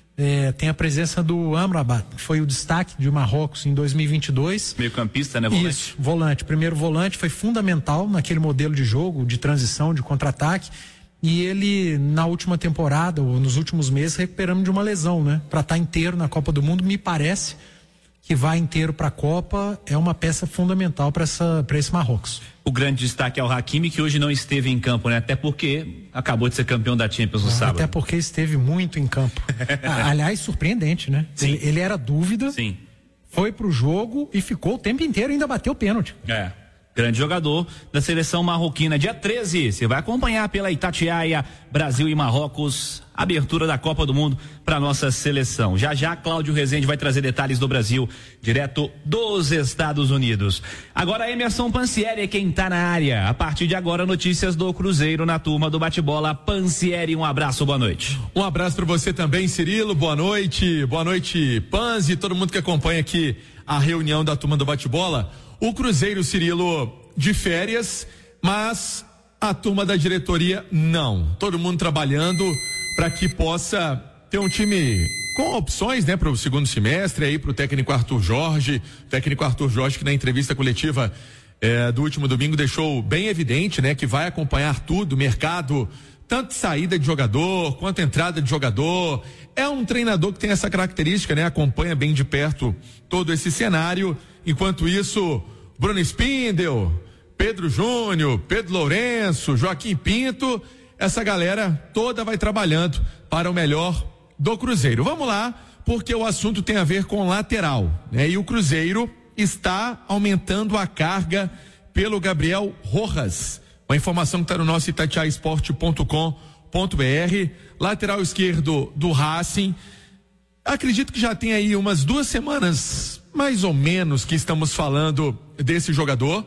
é, tem a presença do Amrabat, que foi o destaque de Marrocos em dois mil e vinte e dois. Meio campista, né, volante? Isso, volante. Primeiro volante, foi fundamental naquele modelo de jogo, de transição, de contra-ataque. E ele, na última temporada, ou nos últimos meses, recuperando de uma lesão, né? Pra estar inteiro na Copa do Mundo, me parece que vai inteiro pra Copa, é uma peça fundamental para essa, para esse Marrocos. O grande destaque é o Hakimi, que hoje não esteve em campo, né? Até porque acabou de ser campeão da Champions no ah, sábado. Até porque esteve muito em campo. ah, aliás, surpreendente, né? Sim. Ele, ele era dúvida, Sim. foi pro jogo e ficou o tempo inteiro e ainda bateu o pênalti. É. Grande jogador da seleção marroquina. Dia treze, você vai acompanhar pela Itatiaia, Brasil e Marrocos, abertura da Copa do Mundo para nossa seleção. Já já Cláudio Rezende vai trazer detalhes do Brasil, direto dos Estados Unidos. Agora Emerson Pansieri é quem tá na área. A partir de agora, notícias do Cruzeiro na turma do bate-bola. Pansieri, um abraço, boa noite. Um abraço para você também, Cirilo, boa noite. Boa noite, Panzi, todo mundo que acompanha aqui a reunião da turma do bate-bola. O Cruzeiro, Cirilo, de férias, mas a turma da diretoria não. Todo mundo trabalhando para que possa ter um time com opções, né, para o segundo semestre, aí para o técnico Arthur Jorge. O técnico Arthur Jorge, que na entrevista coletiva eh, do último domingo deixou bem evidente, né, que vai acompanhar tudo, o mercado, tanto saída de jogador quanto entrada de jogador. É um treinador que tem essa característica, né, acompanha bem de perto todo esse cenário. Enquanto isso, Bruno Spindel, Pedro Júnior, Pedro Lourenço, Joaquim Pinto, essa galera toda vai trabalhando para o melhor do Cruzeiro. Vamos lá, porque o assunto tem a ver com lateral, né? E o Cruzeiro está aumentando a carga pelo Gabriel Rojas. Uma informação que está no nosso itatiaia esporte ponto com ponto br. Lateral esquerdo do Racing. Acredito que já tem aí umas duas semanas, mais ou menos, que estamos falando desse jogador.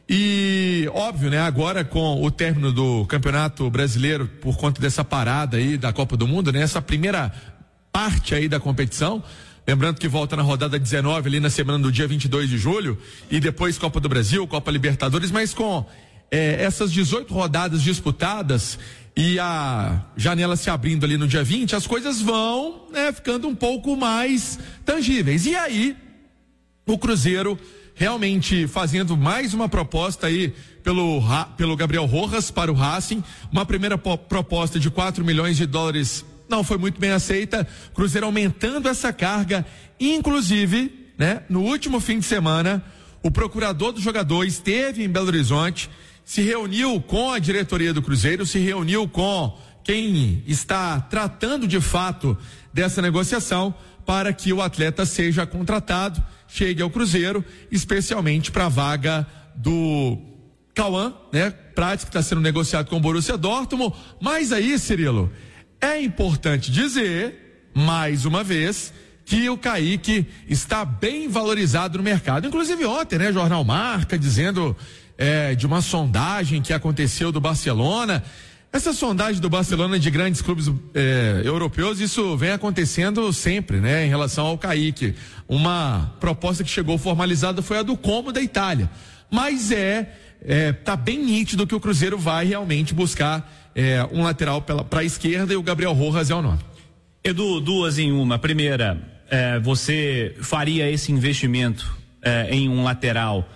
E óbvio, né? Agora com o término do Campeonato Brasileiro, por conta dessa parada aí da Copa do Mundo, né? Essa primeira parte aí da competição, lembrando que volta na rodada dezenove ali na semana do dia vinte e dois de julho, e depois Copa do Brasil, Copa Libertadores, mas com eh, essas dezoito rodadas disputadas e a janela se abrindo ali no dia vinte, as coisas vão, né, ficando um pouco mais tangíveis. E aí, o Cruzeiro realmente fazendo mais uma proposta aí pelo, pelo Gabriel Rojas para o Racing. Uma primeira po- proposta de quatro milhões de dólares não foi muito bem aceita. Cruzeiro aumentando essa carga, inclusive, né, no último fim de semana, o procurador do jogador esteve em Belo Horizonte, se reuniu com a diretoria do Cruzeiro, se reuniu com quem está tratando de fato dessa negociação para que o atleta seja contratado, chegue ao Cruzeiro, especialmente para a vaga do Cauã, né? Prática que está sendo negociado com o Borussia Dortmund. Mas aí, Cirilo, é importante dizer, mais uma vez, que o Kaique está bem valorizado no mercado. Inclusive ontem, né? Jornal Marca dizendo é, de uma sondagem que aconteceu do Barcelona. Essa sondagem do Barcelona de grandes clubes eh, europeus, isso vem acontecendo sempre, né? Em relação ao Kaique. Uma proposta que chegou formalizada foi a do Como da Itália. Mas é, é tá bem nítido que o Cruzeiro vai realmente buscar eh, um lateral para a esquerda, e o Gabriel Rojas é o nome. Edu, duas em uma. Primeira, eh, você faria esse investimento eh, em um lateral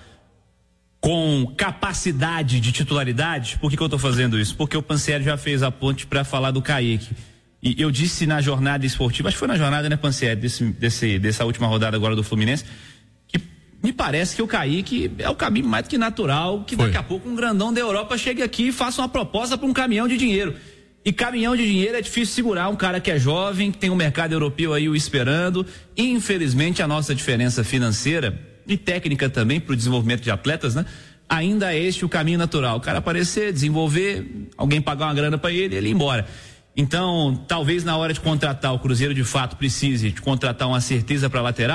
com capacidade de titularidade? Por que que eu tô fazendo isso? Porque o Pansieri já fez a ponte para falar do Kaique. E eu disse na jornada esportiva, acho que foi na jornada, né, Pansieri, desse, desse, dessa última rodada agora do Fluminense, que me parece que o Kaique é o caminho mais do que natural, que daqui foi. A pouco um grandão da Europa chegue aqui e faça uma proposta para um caminhão de dinheiro. E caminhão de dinheiro é difícil segurar um cara que é jovem, que tem um mercado europeu aí o esperando. Infelizmente, a nossa diferença financeira e técnica também para o desenvolvimento de atletas, né? Ainda é este o caminho natural. O cara aparecer, desenvolver, alguém pagar uma grana para ele e ele ir embora. Então, talvez na hora de contratar, o Cruzeiro de fato precise de contratar uma certeza para lateral.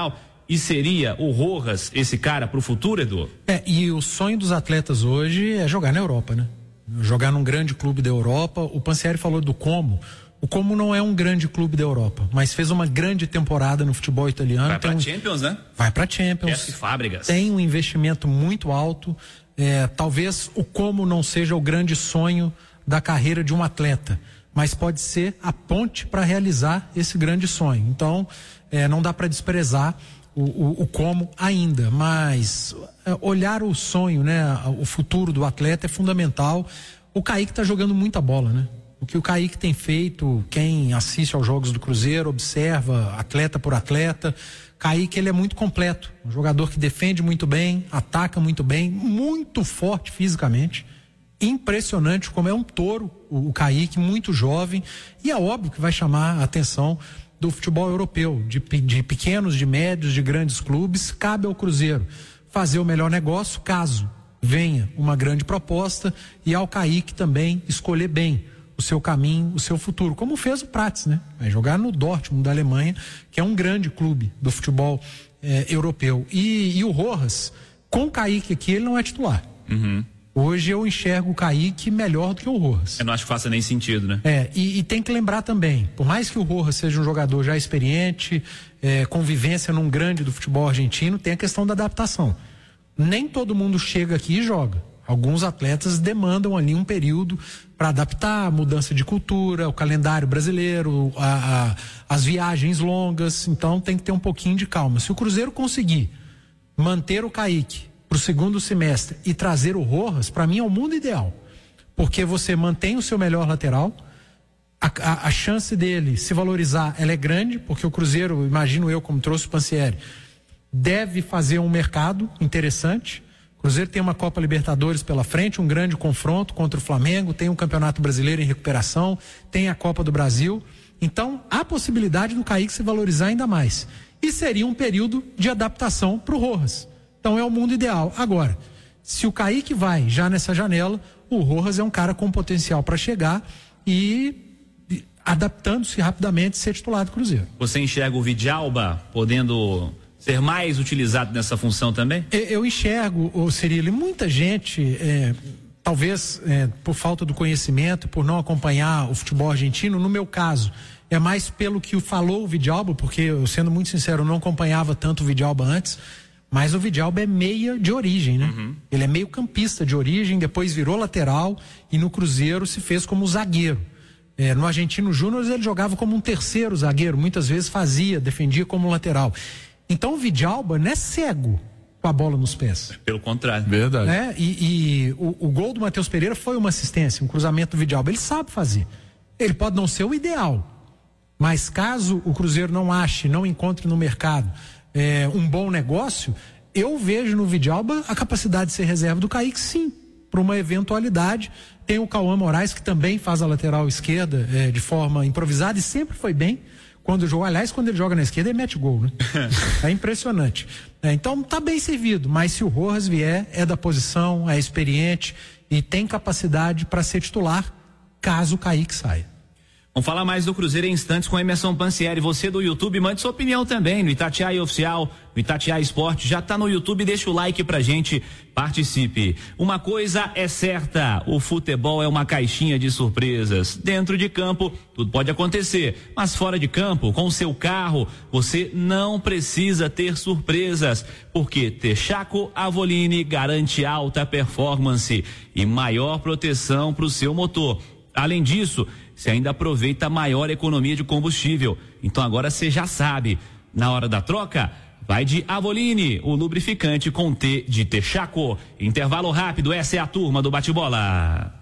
E seria o Rojas esse cara pro futuro, Edu? É, e o sonho dos atletas hoje é jogar na Europa, né? Jogar num grande clube da Europa. O Pansieri falou do Como. O Como não é um grande clube da Europa, mas fez uma grande temporada no futebol italiano. Vai pra um... Champions, né? Vai pra Champions. Peça e fábricas. Tem um investimento muito alto. É, talvez o Como não seja o grande sonho da carreira de um atleta, mas pode ser a ponte para realizar esse grande sonho. Então, é, não dá para desprezar o, o, o Como ainda, mas é, olhar o sonho, né, o futuro do atleta é fundamental. O Kaique tá jogando muita bola, né? O que o Kaique tem feito, quem assiste aos jogos do Cruzeiro, observa atleta por atleta. Kaique, ele é muito completo, um jogador que defende muito bem, ataca muito bem, muito forte fisicamente. Impressionante como é um touro o, o Kaique, muito jovem, e é óbvio que vai chamar a atenção do futebol europeu, de, de pequenos, de médios, de grandes clubes. Cabe ao Cruzeiro fazer o melhor negócio caso venha uma grande proposta, e ao Kaique também escolher bem o seu caminho, o seu futuro, como fez o Prats, né? Vai jogar no Dortmund da Alemanha, que é um grande clube do futebol eh, europeu. E, e o Rojas, com o Kaique aqui, ele não é titular. Uhum. Hoje eu enxergo o Kaique melhor do que o Rojas. Eu não acho que faça nem sentido, né? É, e, e tem que lembrar também, por mais que o Rojas seja um jogador já experiente, é, convivência num grande do futebol argentino, tem a questão da adaptação. Nem todo mundo chega aqui e joga. Alguns atletas demandam ali um período para adaptar, a mudança de cultura, o calendário brasileiro, a, a, as viagens longas, então tem que ter um pouquinho de calma. Se o Cruzeiro conseguir manter o Kaique para o segundo semestre e trazer o Rojas, para mim é o mundo ideal, porque você mantém o seu melhor lateral, a, a, a chance dele se valorizar, ela é grande, porque o Cruzeiro, imagino eu, como trouxe o Pansieri, deve fazer um mercado interessante. O Cruzeiro tem uma Copa Libertadores pela frente, um grande confronto contra o Flamengo, tem um Campeonato Brasileiro em recuperação, tem a Copa do Brasil, então há possibilidade do Kaique se valorizar ainda mais, e seria um período de adaptação para o Rojas. Então é o mundo ideal. Agora, se o Kaique vai já nessa janela, o Rojas é um cara com potencial para chegar e, e adaptando-se rapidamente, ser titular do Cruzeiro. Você enxerga o Vidalba podendo ser mais utilizado nessa função também? Eu, eu enxergo, ô Cirilo, muita gente, é, talvez é, por falta do conhecimento, por não acompanhar o futebol argentino, no meu caso, é mais pelo que falou o Vidalba, porque eu, sendo muito sincero, não acompanhava tanto o Vidalba antes. Mas o Vidalba é meia de origem, né? Uhum. Ele é meio campista de origem, depois virou lateral e no Cruzeiro se fez como zagueiro. É, no Argentino Júnior ele jogava como um terceiro zagueiro, muitas vezes fazia, defendia como lateral. Então o Vidalba não é cego com a bola nos pés. Pelo contrário. Verdade. É, e, e o, o gol do Matheus Pereira foi uma assistência, um cruzamento do Vidalba. Ele sabe fazer. Ele pode não ser o ideal, mas caso o Cruzeiro não ache, não encontre no mercado É, um bom negócio, eu vejo no Vidalba a capacidade de ser reserva do Kaique, sim, para uma eventualidade. Tem o Cauã Moraes, que também faz a lateral esquerda é, de forma improvisada e sempre foi bem quando joga. Aliás, quando ele joga na esquerda, ele mete gol, né? É impressionante. É, então tá bem servido, mas se o Rojas vier, é da posição, é experiente e tem capacidade para ser titular caso o Kaique saia. Vamos falar mais do Cruzeiro em instantes com Emerson Pansieri. Você do YouTube, mande sua opinião também no Itatiaia Oficial, no Itatiaia Esporte. Já tá no YouTube, deixa o like pra gente, participe. Uma coisa é certa, o futebol é uma caixinha de surpresas. Dentro de campo, tudo pode acontecer, mas fora de campo, com o seu carro, você não precisa ter surpresas, porque Texaco Avolini garante alta performance e maior proteção pro seu motor. Além disso, você ainda aproveita a maior economia de combustível. Então agora você já sabe, na hora da troca, vai de Avolini, o lubrificante com T de Texaco. Intervalo rápido, essa é a turma do bate-bola.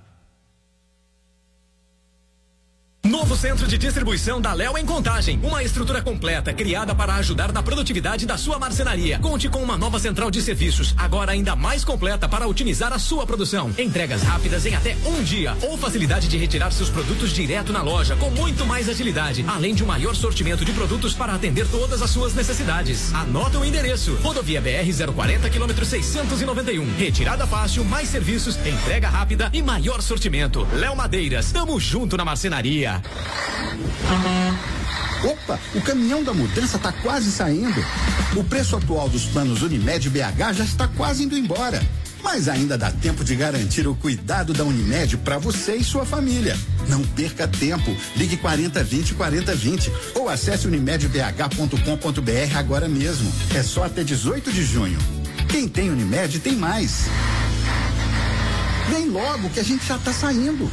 Novo centro de distribuição da Léo em Contagem. Uma estrutura completa criada para ajudar na produtividade da sua marcenaria. Conte com uma nova central de serviços, agora ainda mais completa para otimizar a sua produção. Entregas rápidas em até um dia ou facilidade de retirar seus produtos direto na loja com muito mais agilidade, além de um maior sortimento de produtos para atender todas as suas necessidades. Anota o endereço: Rodovia B R zero quarenta, quilômetro seiscentos e noventa e um. Retirada fácil, mais serviços, entrega rápida e maior sortimento. Léo Madeiras, tamo junto na marcenaria. Opa, o caminhão da mudança está quase saindo. O preço atual dos planos Unimed B H já está quase indo embora. Mas ainda dá tempo de garantir o cuidado da Unimed para você e sua família. Não perca tempo. Ligue quarenta vinte quarenta vinte ou acesse unimed b h ponto com ponto b r agora mesmo. É só até dezoito de junho. Quem tem Unimed tem mais. Vem logo que a gente já está saindo.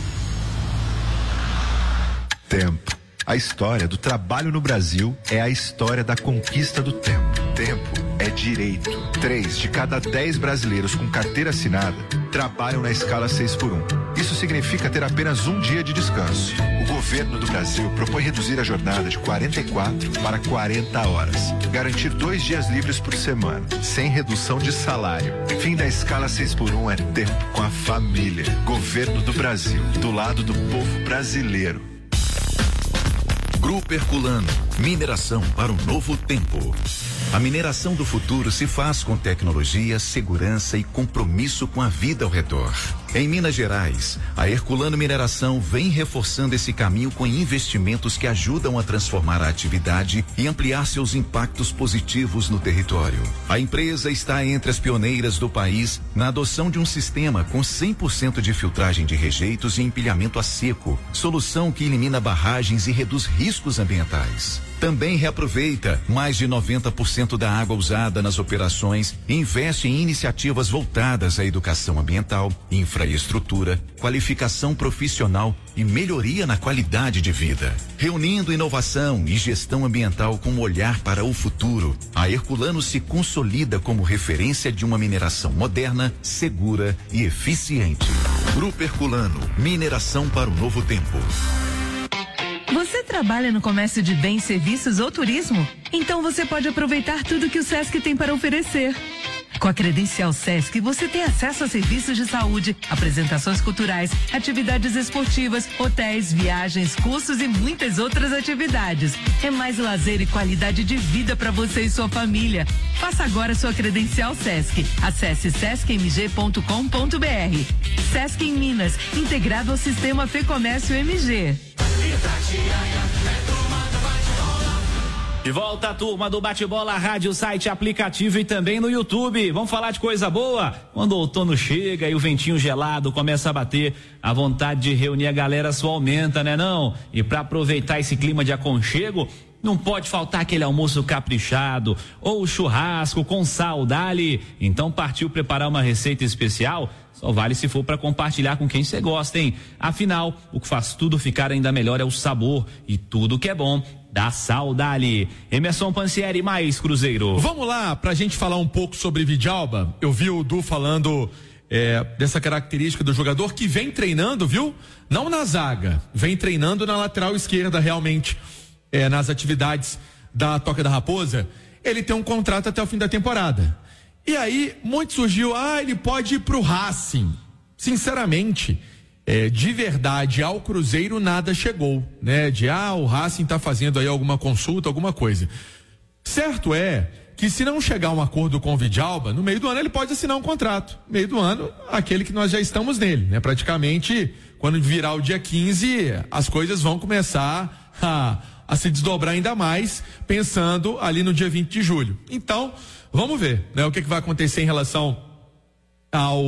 Tempo. A história do trabalho no Brasil é a história da conquista do tempo. Tempo é direito. Três de cada dez brasileiros com carteira assinada trabalham na escala seis por um. Isso significa ter apenas um dia de descanso. O governo do Brasil propõe reduzir a jornada de quarenta e quatro para quarenta horas. Garantir dois dias livres por semana, sem redução de salário. Fim da escala seis por um é tempo com a família. Governo do Brasil, do lado do povo brasileiro. Grupo Herculano, mineração para um novo tempo. A mineração do futuro se faz com tecnologia, segurança e compromisso com a vida ao redor. Em Minas Gerais, a Herculano Mineração vem reforçando esse caminho com investimentos que ajudam a transformar a atividade e ampliar seus impactos positivos no território. A empresa está entre as pioneiras do país na adoção de um sistema com cem por cento de filtragem de rejeitos e empilhamento a seco, solução que elimina barragens e reduz riscos ambientais. Também reaproveita mais de noventa por cento da água usada nas operações e investe em iniciativas voltadas à educação ambiental, infraestrutura, qualificação profissional e melhoria na qualidade de vida. Reunindo inovação e gestão ambiental com um olhar para o futuro, a Herculano se consolida como referência de uma mineração moderna, segura e eficiente. Grupo Herculano, mineração para o novo tempo. Você trabalha no comércio de bens, serviços ou turismo? Então você pode aproveitar tudo que o Sesc tem para oferecer. Com a credencial Sesc, você tem acesso a serviços de saúde, apresentações culturais, atividades esportivas, hotéis, viagens, cursos e muitas outras atividades. É mais lazer e qualidade de vida para você e sua família. Faça agora sua credencial Sesc. Acesse sesc m g ponto com ponto b r. Sesc em Minas, integrado ao sistema Fê Comércio M G. De volta a turma do Bate-Bola, rádio, site, aplicativo e também no YouTube. Vamos falar de coisa boa? Quando o outono chega e o ventinho gelado começa a bater, a vontade de reunir a galera só aumenta, né não? E para aproveitar esse clima de aconchego, não pode faltar aquele almoço caprichado ou churrasco com sal, dali. Então partiu preparar uma receita especial? Só vale se for para compartilhar com quem você gosta, hein? Afinal, o que faz tudo ficar ainda melhor é o sabor, e tudo que é bom dá sal, dali. Emerson Pansieri, mais Cruzeiro. Vamos lá, pra gente falar um pouco sobre Vidalba. Eu vi o Du falando é, dessa característica do jogador que vem treinando, viu? Não na zaga, vem treinando na lateral esquerda realmente. É, nas atividades da Toca da Raposa, ele tem um contrato até o fim da temporada. E aí, muito surgiu, ah, ele pode ir pro Racing. Sinceramente, é, de verdade, ao Cruzeiro nada chegou, né? De, ah, o Racing tá fazendo aí alguma consulta, alguma coisa. Certo é que se não chegar a um acordo com o Vidalba, no meio do ano ele pode assinar um contrato. No meio do ano, aquele que nós já estamos nele, né? Praticamente, quando virar o dia quinze, as coisas vão começar a... a se desdobrar ainda mais, pensando ali no dia vinte de julho. Então, vamos ver, né, o que, que vai acontecer em relação ao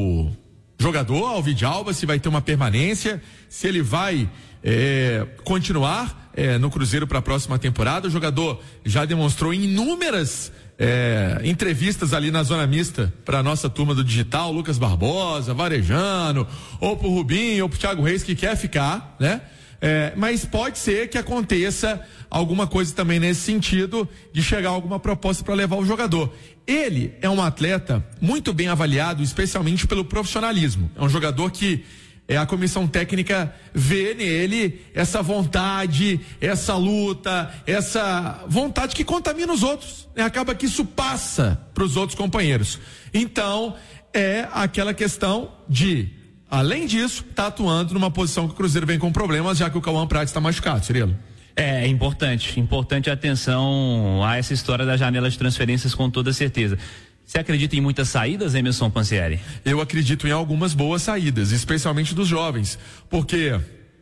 jogador, ao Vidalba, se vai ter uma permanência, se ele vai é, continuar é, no Cruzeiro para a próxima temporada. O jogador já demonstrou em inúmeras é, entrevistas ali na zona mista para a nossa turma do digital, Lucas Barbosa, Varejano, ou pro Rubinho, ou pro Thiago Reis, que quer ficar, né? É, mas pode ser que aconteça alguma coisa também nesse sentido de chegar alguma proposta para levar o jogador. Ele é um atleta muito bem avaliado, especialmente pelo profissionalismo. É um jogador que é, a comissão técnica vê nele essa vontade, essa luta, essa vontade que contamina os outros, né? Acaba que isso passa para os outros companheiros. Então, é aquela questão de, além disso, tá atuando numa posição que o Cruzeiro vem com problemas, já que o Cauã Prats está machucado, Cirilo. É, importante, importante a atenção a essa história da janela de transferências, com toda certeza. Você acredita em muitas saídas, Emerson Pansieri? Eu acredito em algumas boas saídas, especialmente dos jovens, porque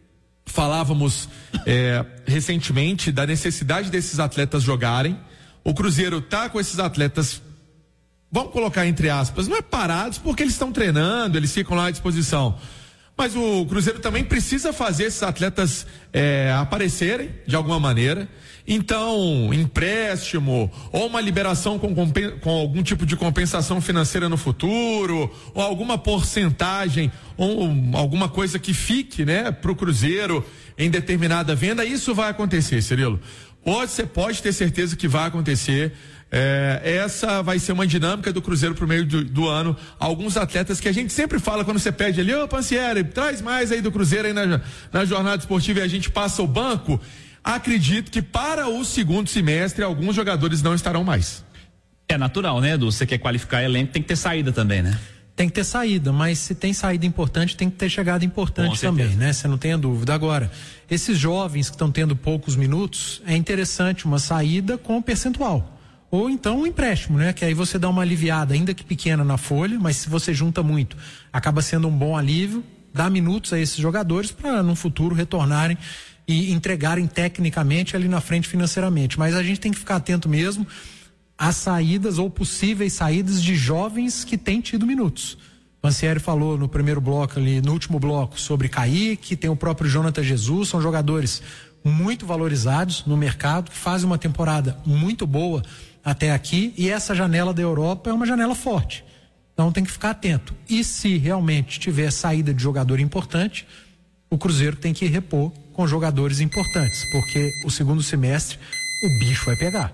falávamos é, recentemente da necessidade desses atletas jogarem. O Cruzeiro tá com esses atletas, vamos colocar entre aspas, não é parados porque eles estão treinando, eles ficam lá à disposição. Mas o Cruzeiro também precisa fazer esses atletas é, aparecerem de alguma maneira. Então, empréstimo ou uma liberação com, com algum tipo de compensação financeira no futuro, ou alguma porcentagem, ou alguma coisa que fique, né, para o Cruzeiro em determinada venda, isso vai acontecer, Cirilo. Pode, você pode ter certeza que vai acontecer. É, essa vai ser uma dinâmica do Cruzeiro pro meio do, do ano. Alguns atletas que a gente sempre fala quando você pede ali, ô Pansieri, traz mais aí do Cruzeiro aí na, na jornada esportiva, e a gente passa o banco. Acredito que para o segundo semestre alguns jogadores não estarão mais. É natural, né, Edu? Você quer qualificar elenco, tem que ter saída também, né? Tem que ter saída, mas se tem saída importante, tem que ter chegada importante também, né? Você não tenha dúvida. Agora, esses jovens que estão tendo poucos minutos, é interessante uma saída com percentual. Ou então um empréstimo, né? Que aí você dá uma aliviada, ainda que pequena, na folha, mas se você junta muito, acaba sendo um bom alívio, dá minutos a esses jogadores para no futuro retornarem e entregarem tecnicamente ali na frente financeiramente. Mas a gente tem que ficar atento mesmo às saídas ou possíveis saídas de jovens que têm tido minutos. Pansieri falou no primeiro bloco ali, no último bloco, sobre Kaique, tem o próprio Jonathan Jesus, são jogadores muito valorizados no mercado, que fazem uma temporada muito boa até aqui, e essa janela da Europa é uma janela forte. Então tem que ficar atento. E se realmente tiver saída de jogador importante, o Cruzeiro tem que repor com jogadores importantes, porque o segundo semestre o bicho vai pegar.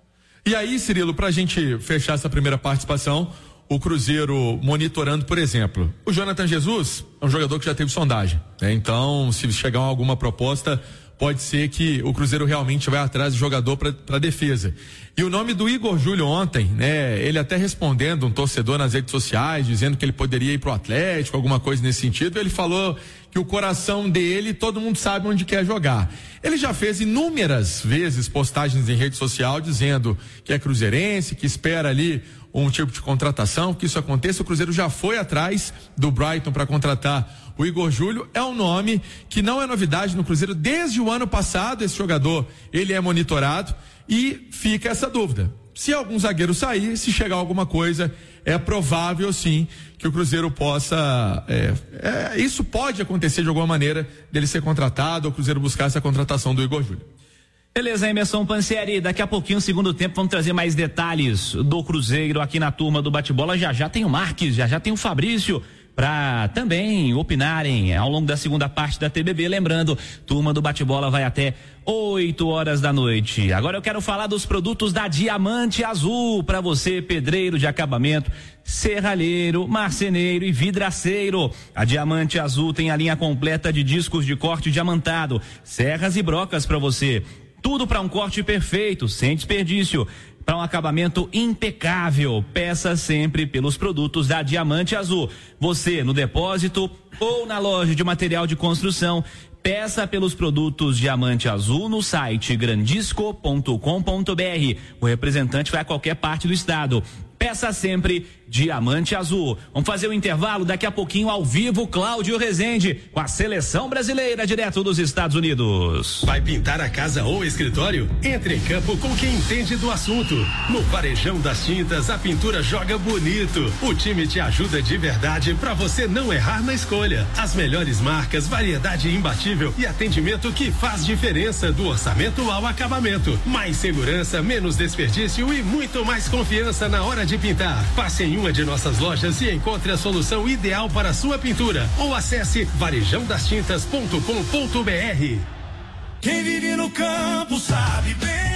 E aí, Cirilo, pra gente fechar essa primeira participação, o Cruzeiro monitorando, por exemplo, o Jonathan Jesus é um jogador que já teve sondagem, né? Então, se chegar alguma proposta, pode ser que o Cruzeiro realmente vai atrás de jogador para defesa. E o nome do Igor Júlio ontem, né? Ele até respondendo um torcedor nas redes sociais, dizendo que ele poderia ir pro Atlético, alguma coisa nesse sentido. Ele falou que o coração dele, todo mundo sabe onde quer jogar. Ele já fez inúmeras vezes postagens em rede social dizendo que é cruzeirense, que espera ali um tipo de contratação, que isso aconteça. O Cruzeiro já foi atrás do Brighton para contratar o Igor Júlio. É um nome que não é novidade no Cruzeiro desde o ano passado. Esse jogador, ele é monitorado e fica essa dúvida. Se algum zagueiro sair, se chegar alguma coisa, é provável sim que o Cruzeiro possa, é, é, isso pode acontecer de alguma maneira, dele ser contratado, ou o Cruzeiro buscar essa contratação do Igor Júlio. Beleza, Emerson Pansieri, daqui a pouquinho, segundo tempo, vamos trazer mais detalhes do Cruzeiro aqui na turma do bate-bola. Já já tem o Marques, já já tem o Fabrício, para também opinarem ao longo da segunda parte da T B B. Lembrando, turma do bate-bola vai até oito horas da noite. Agora eu quero falar dos produtos da Diamante Azul, para você, pedreiro de acabamento, serralheiro, marceneiro e vidraceiro. A Diamante Azul tem a linha completa de discos de corte diamantado, serras e brocas para você. Tudo para um corte perfeito, sem desperdício, para um acabamento impecável. Peça sempre pelos produtos da Diamante Azul. Você no depósito ou na loja de material de construção, peça pelos produtos Diamante Azul no site grandisco ponto com ponto br. O representante vai a qualquer parte do estado. Peça sempre Diamante Azul. Vamos fazer o intervalo, daqui a pouquinho ao vivo, Cláudio Rezende com a seleção brasileira direto dos Estados Unidos. Vai pintar a casa ou escritório? Entre em campo com quem entende do assunto. No Varejão das Tintas, a pintura joga bonito. O time te ajuda de verdade para você não errar na escolha. As melhores marcas, variedade imbatível e atendimento que faz diferença do orçamento ao acabamento. Mais segurança, menos desperdício e muito mais confiança na hora de pintar. Passe em uma de nossas lojas e encontre a solução ideal para a sua pintura. Ou acesse varejão das tintas ponto com ponto br. Quem vive no campo sabe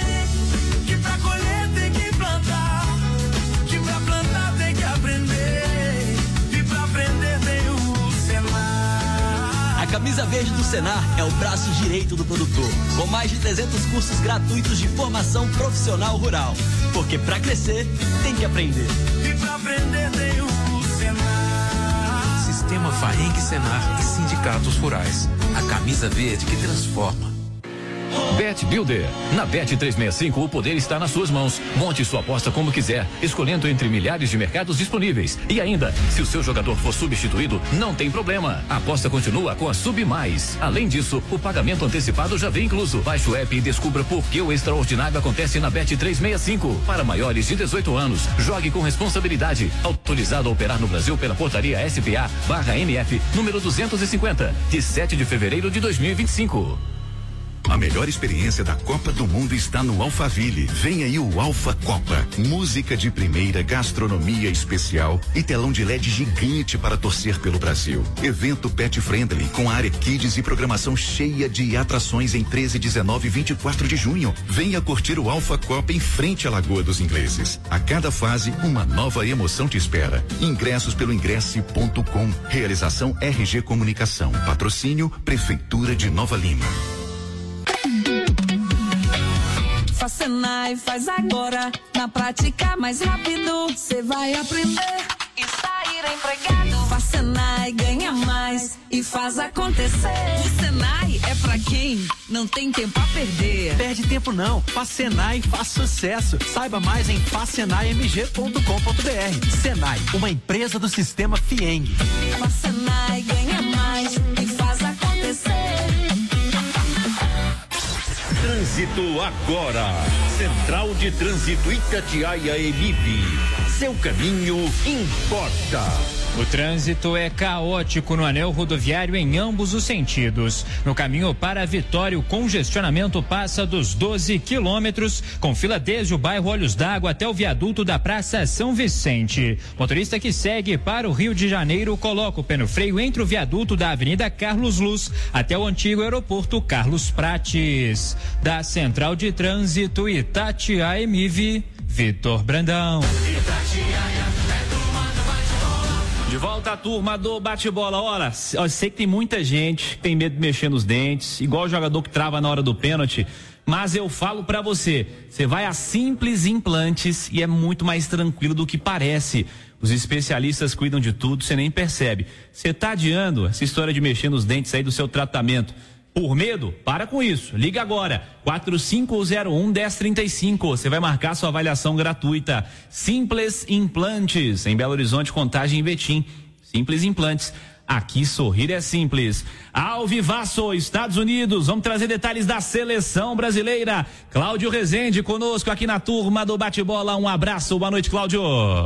bem que pra colher tem que plantar, que pra plantar tem que aprender, e pra aprender tem o Senar. A camisa verde do Senar é o braço direito do produtor, com mais de trezentos cursos gratuitos de formação profissional rural. Porque pra crescer, tem que aprender. E pra aprender tem o Senar. Sistema Faeng Senar e Sindicatos Rurais. A camisa verde que transforma. Bet Builder. Na Bet trezentos e sessenta e cinco, o poder está nas suas mãos. Monte sua aposta como quiser, escolhendo entre milhares de mercados disponíveis. E ainda, se o seu jogador for substituído, não tem problema. A aposta continua com a Sub Mais. Além disso, o pagamento antecipado já vem incluso. Baixe o app e descubra por que o extraordinário acontece na Bet trezentos e sessenta e cinco. Para maiores de dezoito anos, jogue com responsabilidade. Autorizado a operar no Brasil pela portaria S P A barra M F, número duzentos e cinquenta, de sete de fevereiro de dois mil e vinte e cinco. A melhor experiência da Copa do Mundo está no Alphaville. Vem aí o Alfa Copa. Música de primeira, gastronomia especial e telão de L E D gigante para torcer pelo Brasil. Evento pet friendly com área kids e programação cheia de atrações em treze, dezenove e vinte e quatro de junho. Venha curtir o Alfa Copa em frente à Lagoa dos Ingleses. A cada fase, uma nova emoção te espera. Ingressos pelo ingresse ponto com. Realização R G Comunicação. Patrocínio Prefeitura de Nova Lima. Faz Senai, faz agora, na prática mais rápido, você vai aprender e sair empregado. Faz Senai, ganha mais e faz acontecer. O Senai é pra quem não tem tempo a perder. Perde tempo não, faz Senai e faz sucesso. Saiba mais em faz senai m g ponto com ponto b r. Senai, uma empresa do sistema Fieng. Faz Senai, ganha mais e faz acontecer. Trânsito agora. Central de Trânsito Itatiaia Emib. Seu caminho importa. O trânsito é caótico no anel rodoviário em ambos os sentidos. No caminho para Vitória, o congestionamento passa dos doze quilômetros, com fila desde o bairro Olhos d'Água até o viaduto da Praça São Vicente. Motorista que segue para o Rio de Janeiro coloca o pé no freio entre o viaduto da Avenida Carlos Luz até o antigo aeroporto Carlos Prates. Da Central de Trânsito Itatiaia Emive, Vitor Brandão. De volta à turma do bate-bola. Olha, eu sei que tem muita gente que tem medo de mexer nos dentes, igual o jogador que trava na hora do pênalti, mas eu falo pra você, você vai a Simples Implantes e é muito mais tranquilo do que parece. Os especialistas cuidam de tudo, você nem percebe. Você tá adiando essa história de mexer nos dentes aí do seu tratamento por medo? Para com isso. Liga agora, quatro cinco zero um, um zero três cinco. Você vai marcar sua avaliação gratuita. Simples Implantes, em Belo Horizonte, Contagem e Betim. Simples Implantes. Aqui sorrir é simples. Alvivaço, Estados Unidos. Vamos trazer detalhes da seleção brasileira. Cláudio Rezende conosco aqui na turma do bate-bola. Um abraço. Boa noite, Cláudio.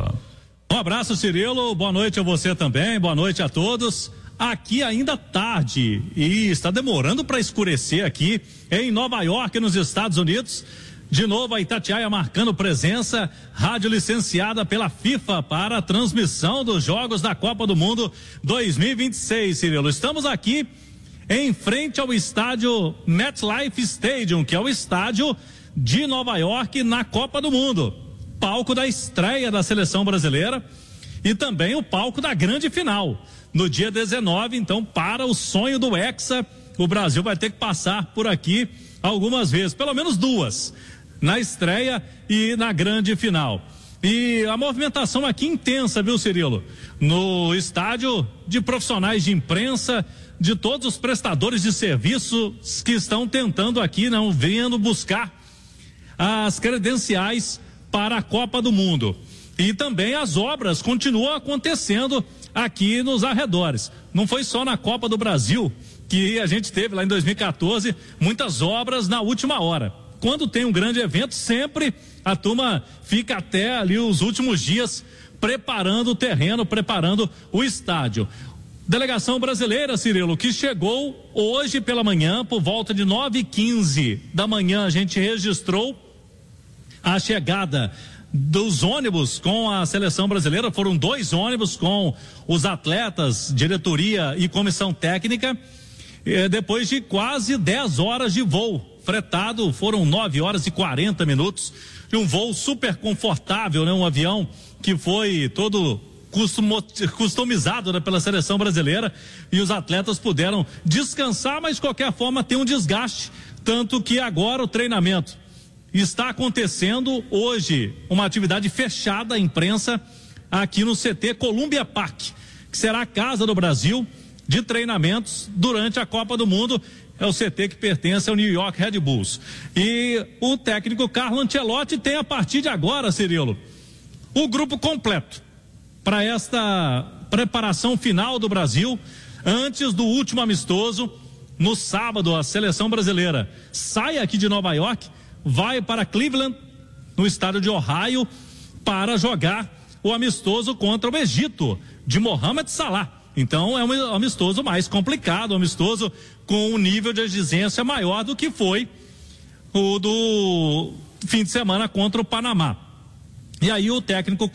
Um abraço, Cirilo. Boa noite a você também. Boa noite a todos. Aqui ainda tarde e está demorando para escurecer aqui em Nova York, nos Estados Unidos. De novo a Itatiaia marcando presença, rádio licenciada pela FIFA para a transmissão dos jogos da Copa do Mundo dois mil e vinte e seis, Cirilo. Estamos aqui em frente ao estádio MetLife Stadium, que é o estádio de Nova York na Copa do Mundo. Palco da estreia da seleção brasileira e também o palco da grande final. No dia dezenove, então, para o sonho do Hexa, o Brasil vai ter que passar por aqui algumas vezes, pelo menos duas, na estreia e na grande final. E a movimentação aqui intensa, viu, Cirilo? No estádio de profissionais de imprensa, de todos os prestadores de serviços que estão tentando aqui, não, vindo buscar as credenciais para a Copa do Mundo. E também as obras continuam acontecendo aqui nos arredores. Não foi só na Copa do Brasil que a gente teve lá em dois mil e quatorze muitas obras na última hora. Quando tem um grande evento, sempre a turma fica até ali os últimos dias preparando o terreno, preparando o estádio. Delegação brasileira, Cirilo, que chegou hoje pela manhã, por volta de nove e quinze da manhã, a gente registrou a chegada dos ônibus com a seleção brasileira. Foram dois ônibus com os atletas, diretoria e comissão técnica, eh, depois de quase dez horas de voo fretado. Foram nove horas e quarenta minutos de um voo super confortável, né? Um avião que foi todo customizado, né, pela seleção brasileira, e os atletas puderam descansar, mas de qualquer forma tem um desgaste, tanto que agora o treinamento está acontecendo hoje, uma atividade fechada à imprensa aqui no C T Columbia Park, que será a casa do Brasil de treinamentos durante a Copa do Mundo. É o C T que pertence ao New York Red Bulls. E o técnico Carlo Ancelotti tem a partir de agora, Cirilo, o grupo completo para esta preparação final do Brasil, antes do último amistoso. No sábado, a seleção brasileira sai aqui de Nova York, vai para Cleveland, no estado de Ohio, para jogar o amistoso contra o Egito, de Mohamed Salah. Então é um amistoso mais complicado, um amistoso com um nível de exigência maior do que foi o do fim de semana contra o Panamá. E aí o técnico